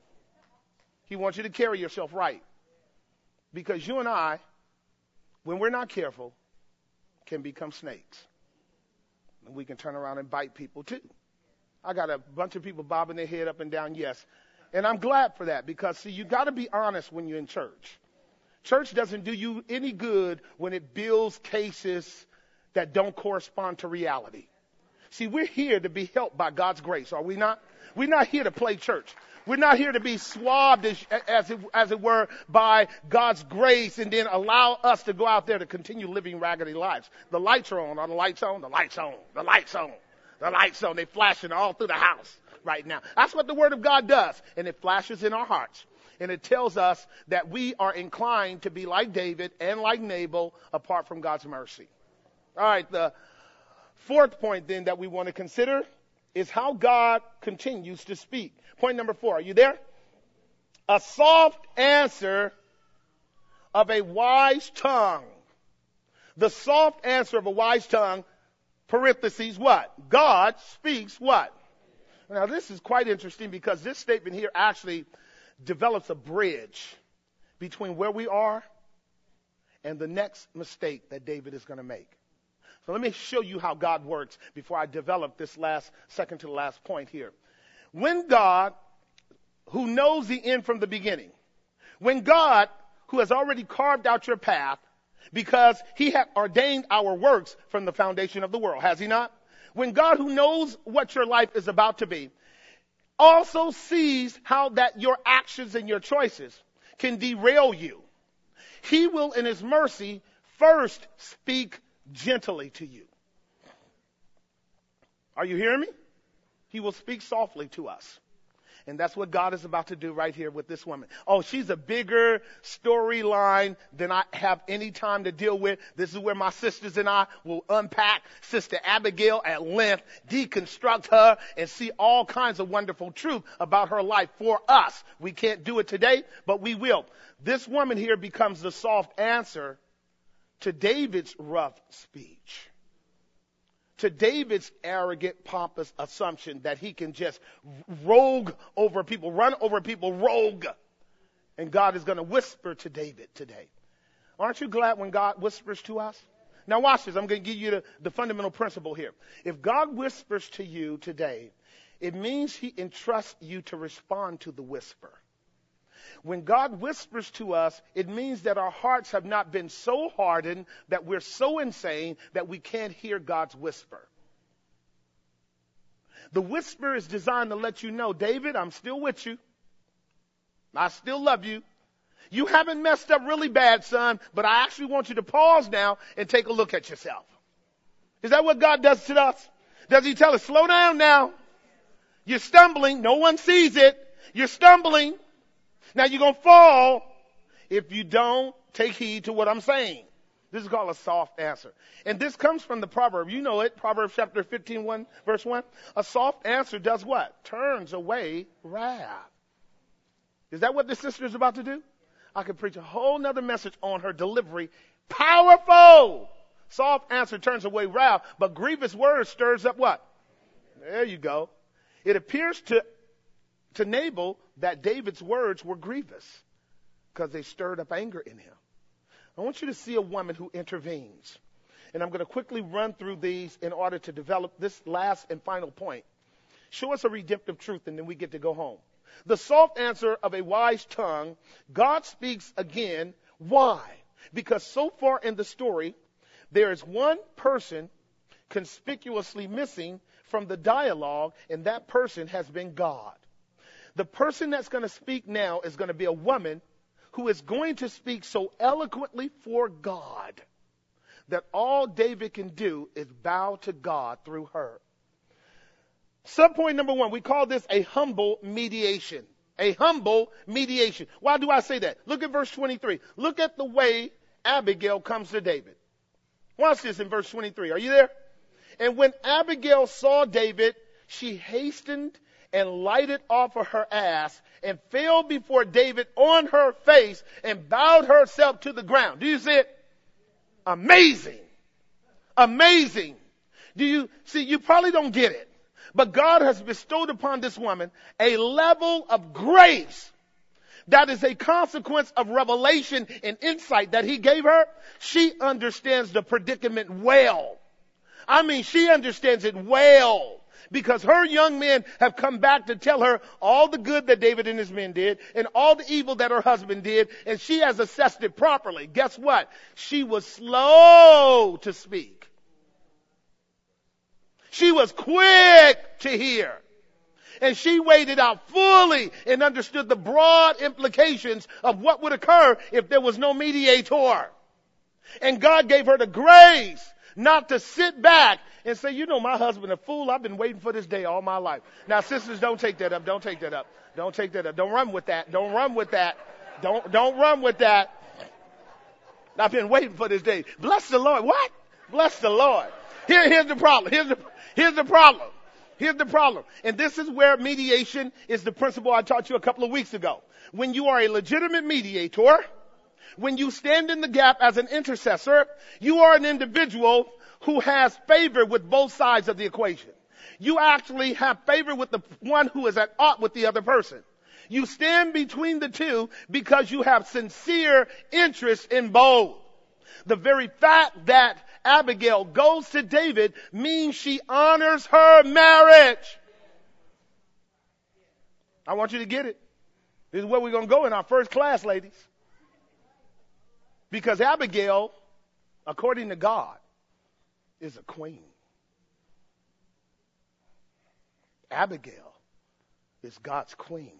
He wants you to carry yourself right. Because you and I, when we're not careful, can become snakes. And we can turn around and bite people too. I got a bunch of people bobbing their head up and down, yes. And I'm glad for that because, see, you got to be honest when you're in church. Church doesn't do you any good when it builds cases that don't correspond to reality. See, we're here to be helped by God's grace, are we not? We're not here to play church. We're not here to be swabbed, as, as, it, as it were, by God's grace and then allow us to go out there to continue living raggedy lives. The lights are on. Are the lights on? The lights on. The lights on. The lights on. They're flashing all through the house right now. That's what the Word of God does. And it flashes in our hearts. And it tells us that we are inclined to be like David and like Nabal apart from God's mercy. All right, the fourth point then that we want to consider is how God continues to speak. Point number four. Are you there? A soft answer of a wise tongue. The soft answer of a wise tongue, parentheses, what? God speaks what? Now, this is quite interesting because this statement here actually develops a bridge between where we are and the next mistake that David is going to make. So let me show you how God works before I develop this last, second to the last point here. When God, who knows the end from the beginning, when God, who has already carved out your path because he had ordained our works from the foundation of the world, has he not? When God, who knows what your life is about to be, also sees how that your actions and your choices can derail you, he will in his mercy first speak gently to you. Are you hearing me? He will speak softly to us. And that's what God is about to do right here with this woman. Oh, she's a bigger storyline than I have any time to deal with. This is where my sisters and I will unpack Sister Abigail at length, deconstruct her, and see all kinds of wonderful truth about her life for us. We can't do it today, but we will. This woman here becomes the soft answer to David's rough speech, to David's arrogant, pompous assumption that he can just rogue over people, run over people, rogue. And God is going to whisper to David today. Aren't you glad when God whispers to us? Now watch this. I'm going to give you the, the fundamental principle here. If God whispers to you today, it means he entrusts you to respond to the whisper. When God whispers to us, it means that our hearts have not been so hardened that we're so insane that we can't hear God's whisper. The whisper is designed to let you know, David, I'm still with you. I still love you. You haven't messed up really bad, son, but I actually want you to pause now and take a look at yourself. Is that what God does to us? Does he tell us, slow down now? You're stumbling. No one sees it. You're stumbling. Now you're going to fall if you don't take heed to what I'm saying. This is called a soft answer. And this comes from the proverb. You know it. Proverbs chapter fifteen, one, verse one. A soft answer does what? Turns away wrath. Is that what this sister is about to do? I could preach a whole nother message on her delivery. Powerful. Soft answer turns away wrath, but grievous words stirs up what? There you go. It appears to To Nabal that David's words were grievous because they stirred up anger in him. I want you to see a woman who intervenes. And I'm going to quickly run through these in order to develop this last and final point. Show us a redemptive truth and then we get to go home. The soft answer of a wise tongue, God speaks again. Why? Because so far in the story, there is one person conspicuously missing from the dialogue, and that person has been God. The person that's going to speak now is going to be a woman who is going to speak so eloquently for God that all David can do is bow to God through her. Subpoint number one, we call this a humble mediation. A humble mediation. Why do I say that? Look at verse twenty-three. Look at the way Abigail comes to David. Watch this in verse twenty-three. Are you there? And when Abigail saw David, she hastened and lighted off of her ass and fell before David on her face and bowed herself to the ground. Do you see it? Amazing. Amazing. Do you see? You probably don't get it. But God has bestowed upon this woman a level of grace that is a consequence of revelation and insight that he gave her. She understands the predicament well. I mean, she understands it well because her young men have come back to tell her all the good that David and his men did and all the evil that her husband did, and she has assessed it properly. Guess what? She was slow to speak. She was quick to hear. And she weighed it out fully and understood the broad implications of what would occur if there was no mediator. And God gave her the grace not to sit back and say, you know, my husband a fool. I've been waiting for this day all my life. Now, sisters, don't take that up. Don't take that up. Don't take that up. Don't run with that. Don't run with that. Don't, don't run with that. I've been waiting for this day. Bless the Lord. What? Bless the Lord. Here, here's the problem. Here's the, here's the problem. Here's the problem. And this is where mediation is the principle I taught you a couple of weeks ago. When you are a legitimate mediator, when you stand in the gap as an intercessor, you are an individual who has favor with both sides of the equation. You actually have favor with the one who is at odds with the other person. You stand between the two because you have sincere interest in both. The very fact that Abigail goes to David means she honors her marriage. I want you to get it. This is where we're going to go in our first class, ladies. Because Abigail, according to God, is a queen. Abigail is God's queen.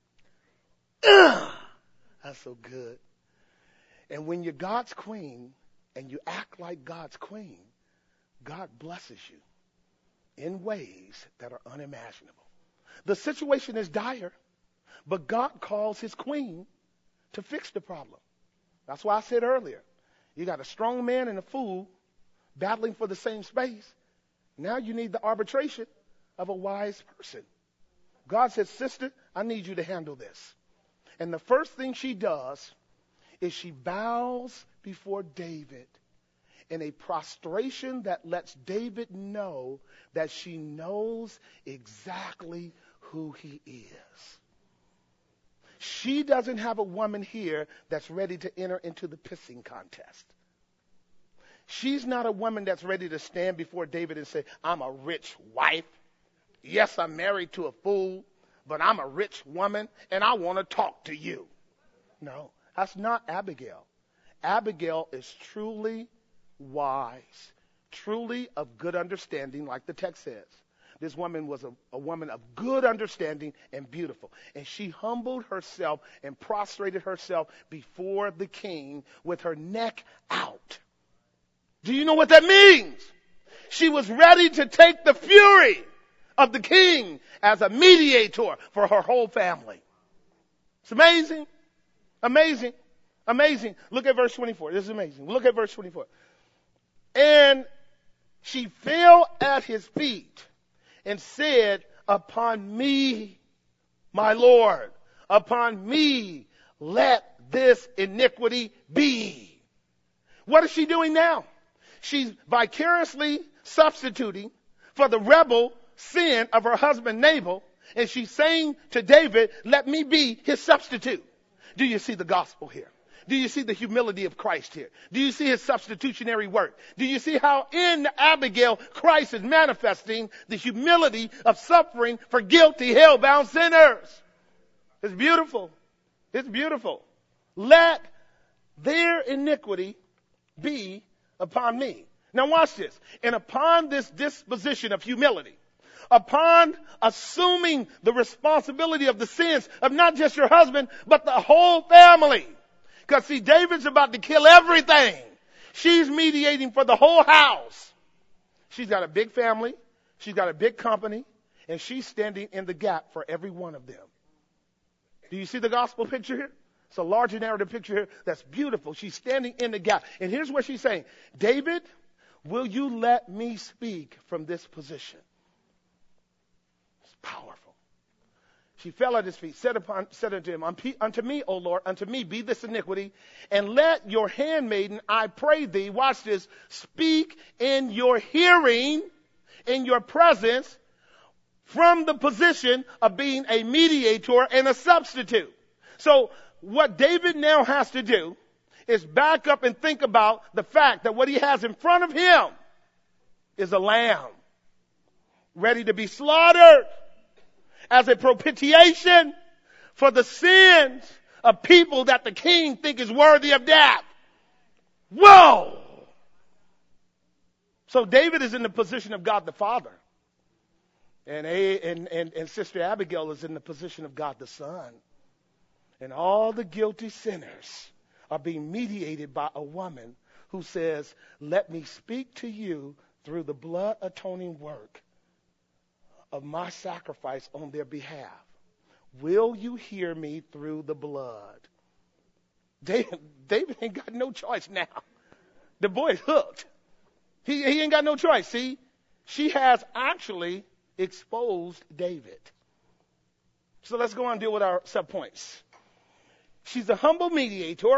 Ugh, that's so good. And when you're God's queen and you act like God's queen, God blesses you in ways that are unimaginable. The situation is dire, but God calls his queen to fix the problem. That's why I said earlier, you got a strong man and a fool battling for the same space. Now you need the arbitration of a wise person. God says, sister, I need you to handle this. And the first thing she does is she bows before David in a prostration that lets David know that she knows exactly who he is. She doesn't have a woman here that's ready to enter into the pissing contest. She's not a woman that's ready to stand before David and say, I'm a rich wife. Yes, I'm married to a fool, but I'm a rich woman and I want to talk to you. No, that's not Abigail. Abigail is truly wise, truly of good understanding, like the text says. This woman was a, a woman of good understanding and beautiful. And she humbled herself and prostrated herself before the king with her neck out. Do you know what that means? She was ready to take the fury of the king as a mediator for her whole family. It's amazing. Amazing. Amazing. Look at verse twenty-four. This is amazing. Look at verse twenty-four. And she fell at his feet and said, upon me, my Lord, upon me, let this iniquity be. What is she doing now? She's vicariously substituting for the rebel sin of her husband Nabal, and she's saying to David, let me be his substitute. Do you see the gospel here? Do you see the humility of Christ here? Do you see his substitutionary work? Do you see how in Abigail, Christ is manifesting the humility of suffering for guilty, hell-bound sinners? It's beautiful. It's beautiful. Let their iniquity be upon me. Now watch this. And upon this disposition of humility, upon assuming the responsibility of the sins of not just your husband, but the whole family. Because see, David's about to kill everything. She's mediating for the whole house. She's got a big family. She's got a big company. And she's standing in the gap for every one of them. Do you see the gospel picture here? It's a larger narrative picture here that's beautiful. She's standing in the gap. And here's what she's saying. David, will you let me speak from this position? It's powerful. She fell at his feet, said, upon, said unto him, unto me, O Lord, unto me be this iniquity, and let your handmaiden, I pray thee, watch this, speak in your hearing, in your presence, from the position of being a mediator and a substitute. So what David now has to do is back up and think about the fact that what he has in front of him is a lamb ready to be slaughtered as a propitiation for the sins of people that the king think is worthy of death. Whoa! So David is in the position of God the Father. And, a, and, and, and Sister Abigail is in the position of God the Son. And all the guilty sinners are being mediated by a woman who says, let me speak to you through the blood atoning work of my sacrifice on their behalf. Will you hear me through the blood? David, David ain't got no choice now. The boy's hooked. He, he ain't got no choice. See, she has actually exposed David. So let's go on and deal with our subpoints. She's a humble mediator,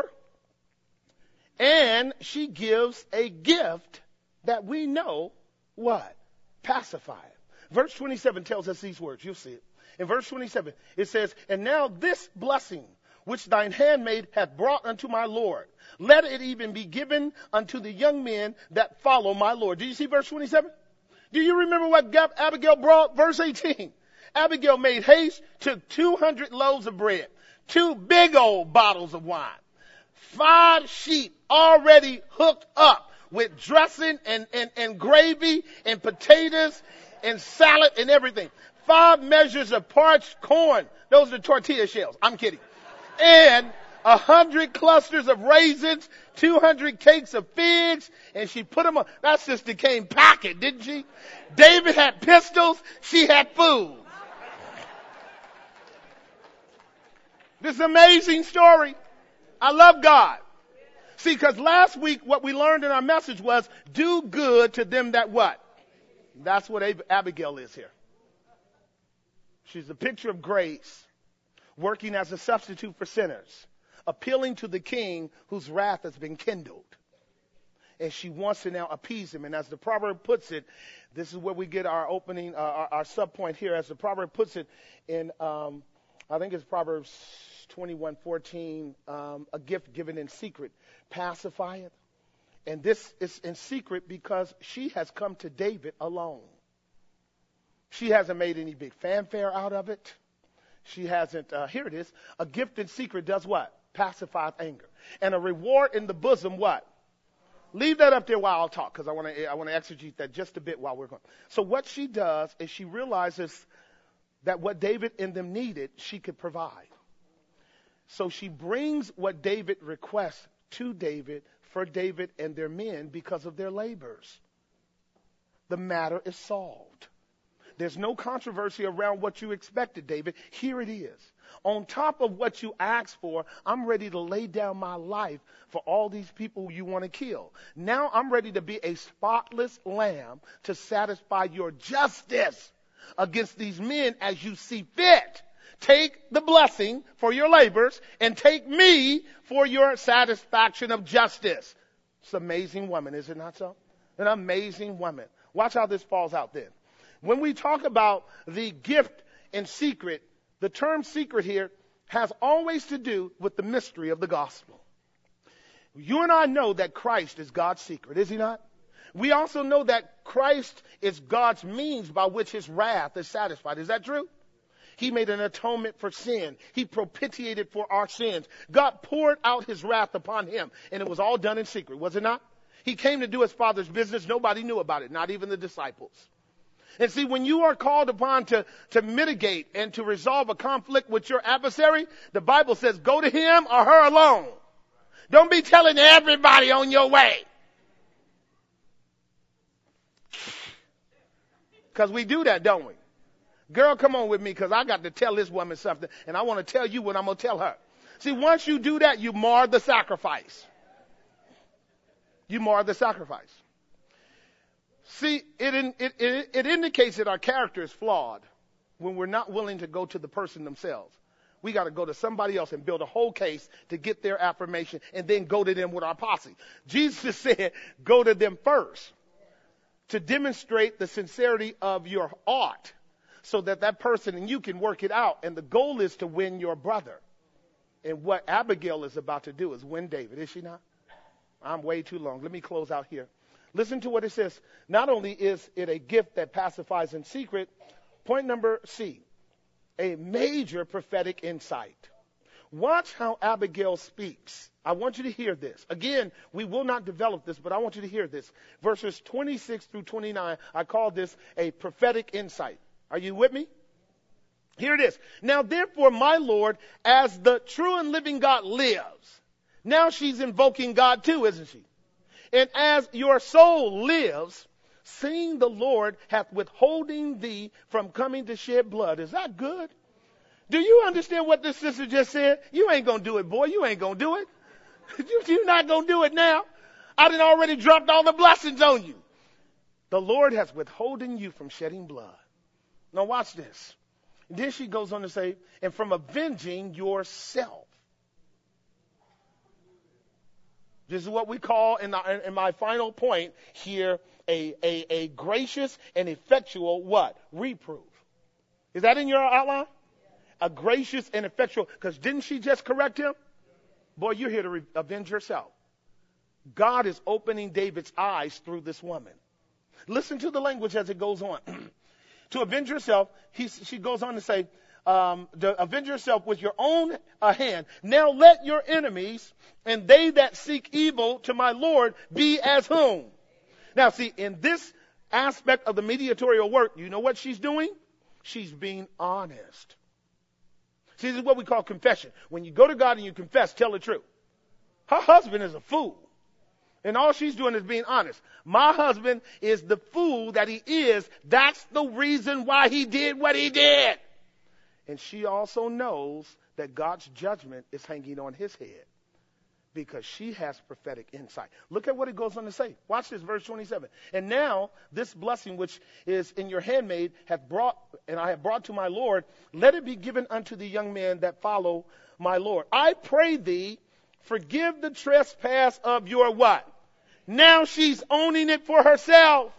and she gives a gift that we know what? Pacifies. Verse twenty-seven tells us these words. You'll see it. In verse twenty-seven, it says, and now this blessing which thine handmaid hath brought unto my Lord, let it even be given unto the young men that follow my Lord. Do you see verse twenty-seven? Do you remember what Abigail brought? Verse eighteen. Abigail made haste, took two hundred loaves of bread, two big old bottles of wine, five sheep already hooked up with dressing and, and, and gravy and potatoes and salad and everything. Five measures of parched corn. Those are tortilla shells. I'm kidding. And a hundred clusters of raisins, two hundred cakes of figs, and she put them on. That sister came packing, didn't she? David had pistols. She had food. This is an amazing story. I love God. See, because last week what we learned in our message was do good to them that what? That's what Ab- Abigail is here. She's a picture of grace, working as a substitute for sinners, appealing to the king whose wrath has been kindled. And she wants to now appease him. And as the proverb puts it, this is where we get our opening, uh, our, our sub point here. As the proverb puts it in, um, I think it's Proverbs twenty-one fourteen, um, a gift given in secret pacifieth. And this is in secret because she has come to David alone. She hasn't made any big fanfare out of it. She hasn't, uh, here it is, a gift in secret does what? Pacifieth anger. And a reward in the bosom, what? Leave that up there while I'll talk, because I want to I want to exegete that just a bit while we're going. So what she does is she realizes that what David and them needed, she could provide. So she brings what David requests to David for David and their men because of their labors. The matter is solved. There's no controversy around what you expected, David. Here it is. On top of what you asked for, I'm ready to lay down my life for all these people you want to kill. Now I'm ready to be a spotless lamb to satisfy your justice against these men as you see fit. Take the blessing for your labors and take me for your satisfaction of justice. It's an amazing woman, is it not so? An amazing woman. Watch how this falls out then. When we talk about the gift in secret, the term secret here has always to do with the mystery of the gospel. You and I know that Christ is God's secret, is he not? We also know that Christ is God's means by which his wrath is satisfied. Is that true? He made an atonement for sin. He propitiated for our sins. God poured out his wrath upon him, and it was all done in secret, was it not? He came to do his Father's business. Nobody knew about it, not even the disciples. And see, when you are called upon to, to mitigate and to resolve a conflict with your adversary, the Bible says go to him or her alone. Don't be telling everybody on your way. Because we do that, don't we? Girl, come on with me because I got to tell this woman something, and I want to tell you what I'm going to tell her. See, once you do that, you mar the sacrifice. You mar the sacrifice. See, it, it, it, it indicates that our character is flawed when we're not willing to go to the person themselves. We got to go to somebody else and build a whole case to get their affirmation and then go to them with our posse. Jesus said, go to them first to demonstrate the sincerity of your art so that that person and you can work it out. And the goal is to win your brother. And what Abigail is about to do is win David, is she not? I'm way too long. Let me close out here. Listen to what it says. Not only is it a gift that pacifies in secret, point number C, a major prophetic insight. Watch how Abigail speaks. I want you to hear this. Again, we will not develop this, but I want you to hear this. Verses twenty-six through twenty-nine, I call this a prophetic insight. Are you with me? Here it is. Now, therefore, my Lord, as the true and living God lives. Now she's invoking God too, isn't she? And as your soul lives, seeing the Lord hath withholding thee from coming to shed blood. Is that good? Do you understand what this sister just said? You ain't going to do it, boy. You ain't going to do it. You're not going to do it now. I done already dropped all the blessings on you. The Lord has withholding you from shedding blood. Now watch this. Then she goes on to say, and from avenging yourself. This is what we call, in, the, in my final point here, a, a, a gracious and effectual what? Reproof. Is that in your outline? A gracious and effectual. Because didn't she just correct him? Boy, you're here to re- avenge yourself. God is opening David's eyes through this woman. Listen to the language as it goes on. To avenge yourself, he, she goes on to say, um, to avenge yourself with your own uh, hand. Now let your enemies and they that seek evil to my Lord be as whom? Now see, in this aspect of the mediatorial work, you know what she's doing? She's being honest. See, this is what we call confession. When you go to God and you confess, tell the truth. Her husband is a fool. And all she's doing is being honest. My husband is the fool that he is. That's the reason why he did what he did. And she also knows that God's judgment is hanging on his head because she has prophetic insight. Look at what it goes on to say. Watch this, verse twenty-seven. And now this blessing which is in your handmaid hath brought, and I have brought to my Lord, let it be given unto the young men that follow my Lord. I pray thee, forgive the trespass of your what? Now she's owning it for herself.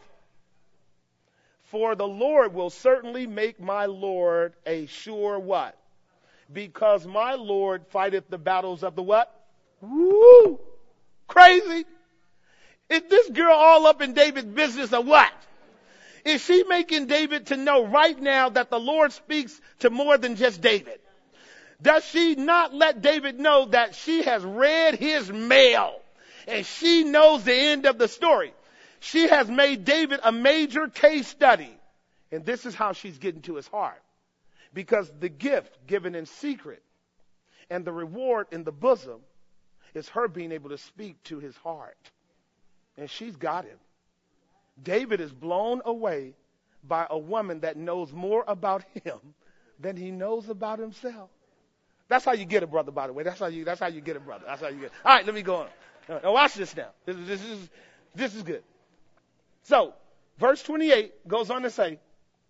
For the Lord will certainly make my Lord a sure what? Because my Lord fighteth the battles of the what? Woo! Crazy. Is this girl all up in David's business or what? Is she making David to know right now that the Lord speaks to more than just David? Does she not let David know that she has read his mail and she knows the end of the story? She has made David a major case study. And this is how she's getting to his heart. Because the gift given in secret and the reward in the bosom is her being able to speak to his heart. And she's got him. David is blown away by a woman that knows more about him than he knows about himself. That's how you get a brother, by the way. That's how you, that's how you get a brother. That's how you get. All right, let me go on. Now watch this now. This, this is, this is good. So, verse twenty-eight goes on to say,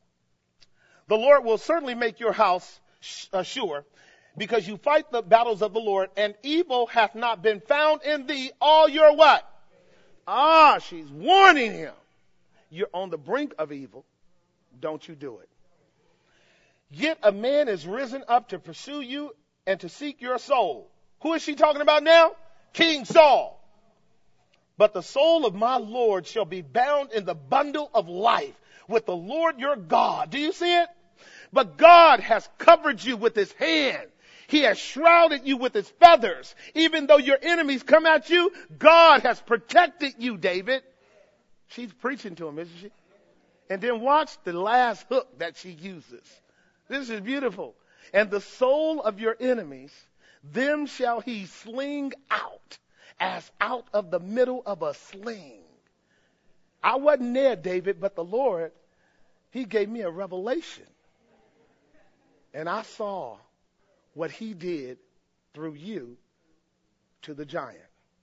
the Lord will certainly make your house uh, sure, because you fight the battles of the Lord, and evil hath not been found in thee all your what? Ah, she's warning him. You're on the brink of evil. Don't you do it. Yet a man is risen up to pursue you and to seek your soul. Who is she talking about now? King Saul. But the soul of my Lord shall be bound in the bundle of life with the Lord your God. Do you see it? But God has covered you with his hand. He has shrouded you with his feathers. Even though your enemies come at you, God has protected you, David. She's preaching to him, isn't she? And then watch the last hook that she uses. This is beautiful. And the soul of your enemies, them shall he sling out as out of the middle of a sling. I wasn't there, David, but the Lord, he gave me a revelation. And I saw what he did through you to the giant.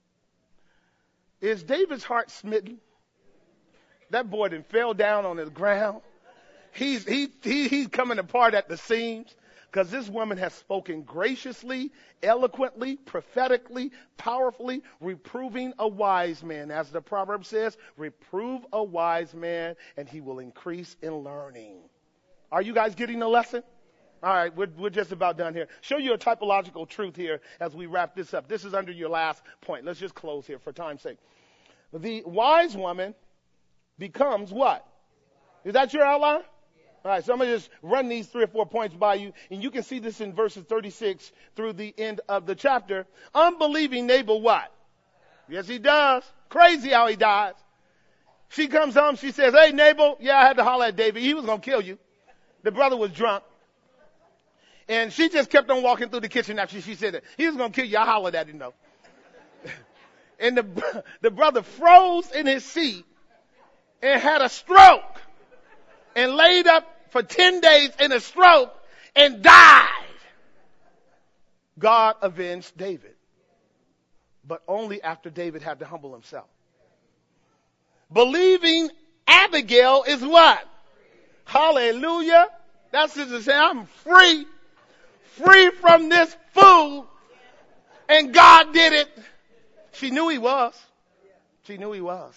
Is David's heart smitten? That boy then fell down on his ground. He's, he, he, he's coming apart at the seams because this woman has spoken graciously, eloquently, prophetically, powerfully, reproving a wise man. As the proverb says, reprove a wise man and he will increase in learning. Are you guys getting the lesson? All right, we're, we're just about done here. Show you a typological truth here as we wrap this up. This is under your last point. Let's just close here for time's sake. The wise woman becomes what? Is that your outline? All right, so I'm going to just run these three or four points by you, and you can see this in verses thirty-six through the end of the chapter. Unbelieving Nabal what? Yes, he does. Crazy how he dies. She comes home, she says, hey, Nabal, yeah, I had to holler at David. He was going to kill you. The brother was drunk. And she just kept on walking through the kitchen after she said it. He was going to kill you. I hollered at him, though. And the, the brother froze in his seat and had a stroke and laid up for ten days in a stroke and died. God avenged David, but only after David had to humble himself. Believing Abigail is what? Hallelujah. That's just to say, I'm free. Free from this fool. And God did it. She knew he was. She knew he was.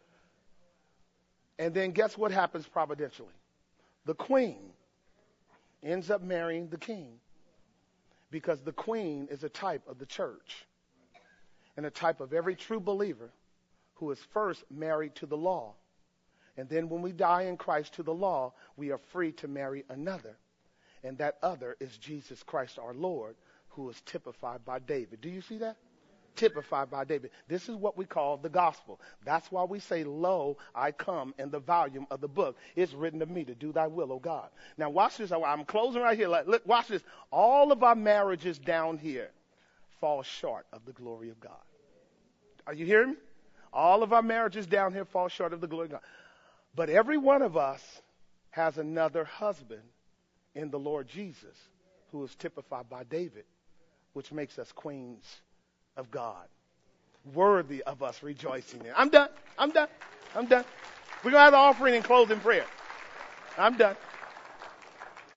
And then guess what happens providentially? The queen ends up marrying the king. Because the queen is a type of the church. And a type of every true believer who is first married to the law. And then when we die in Christ to the law, we are free to marry another. And that other is Jesus Christ our Lord, who is typified by David. Do you see that? Typified by David. This is what we call the gospel. That's why we say, lo, I come in the volume of the book. It's written of me to do thy will, O God. Now watch this. I'm closing right here. Look, watch this. All of our marriages down here fall short of the glory of God. Are you hearing me? All of our marriages down here fall short of the glory of God. But every one of us has another husband in the Lord Jesus, who is typified by David, which makes us queens of God, worthy of us rejoicing in. I'm done. I'm done. I'm done. We're going to have the offering and closing prayer. I'm done.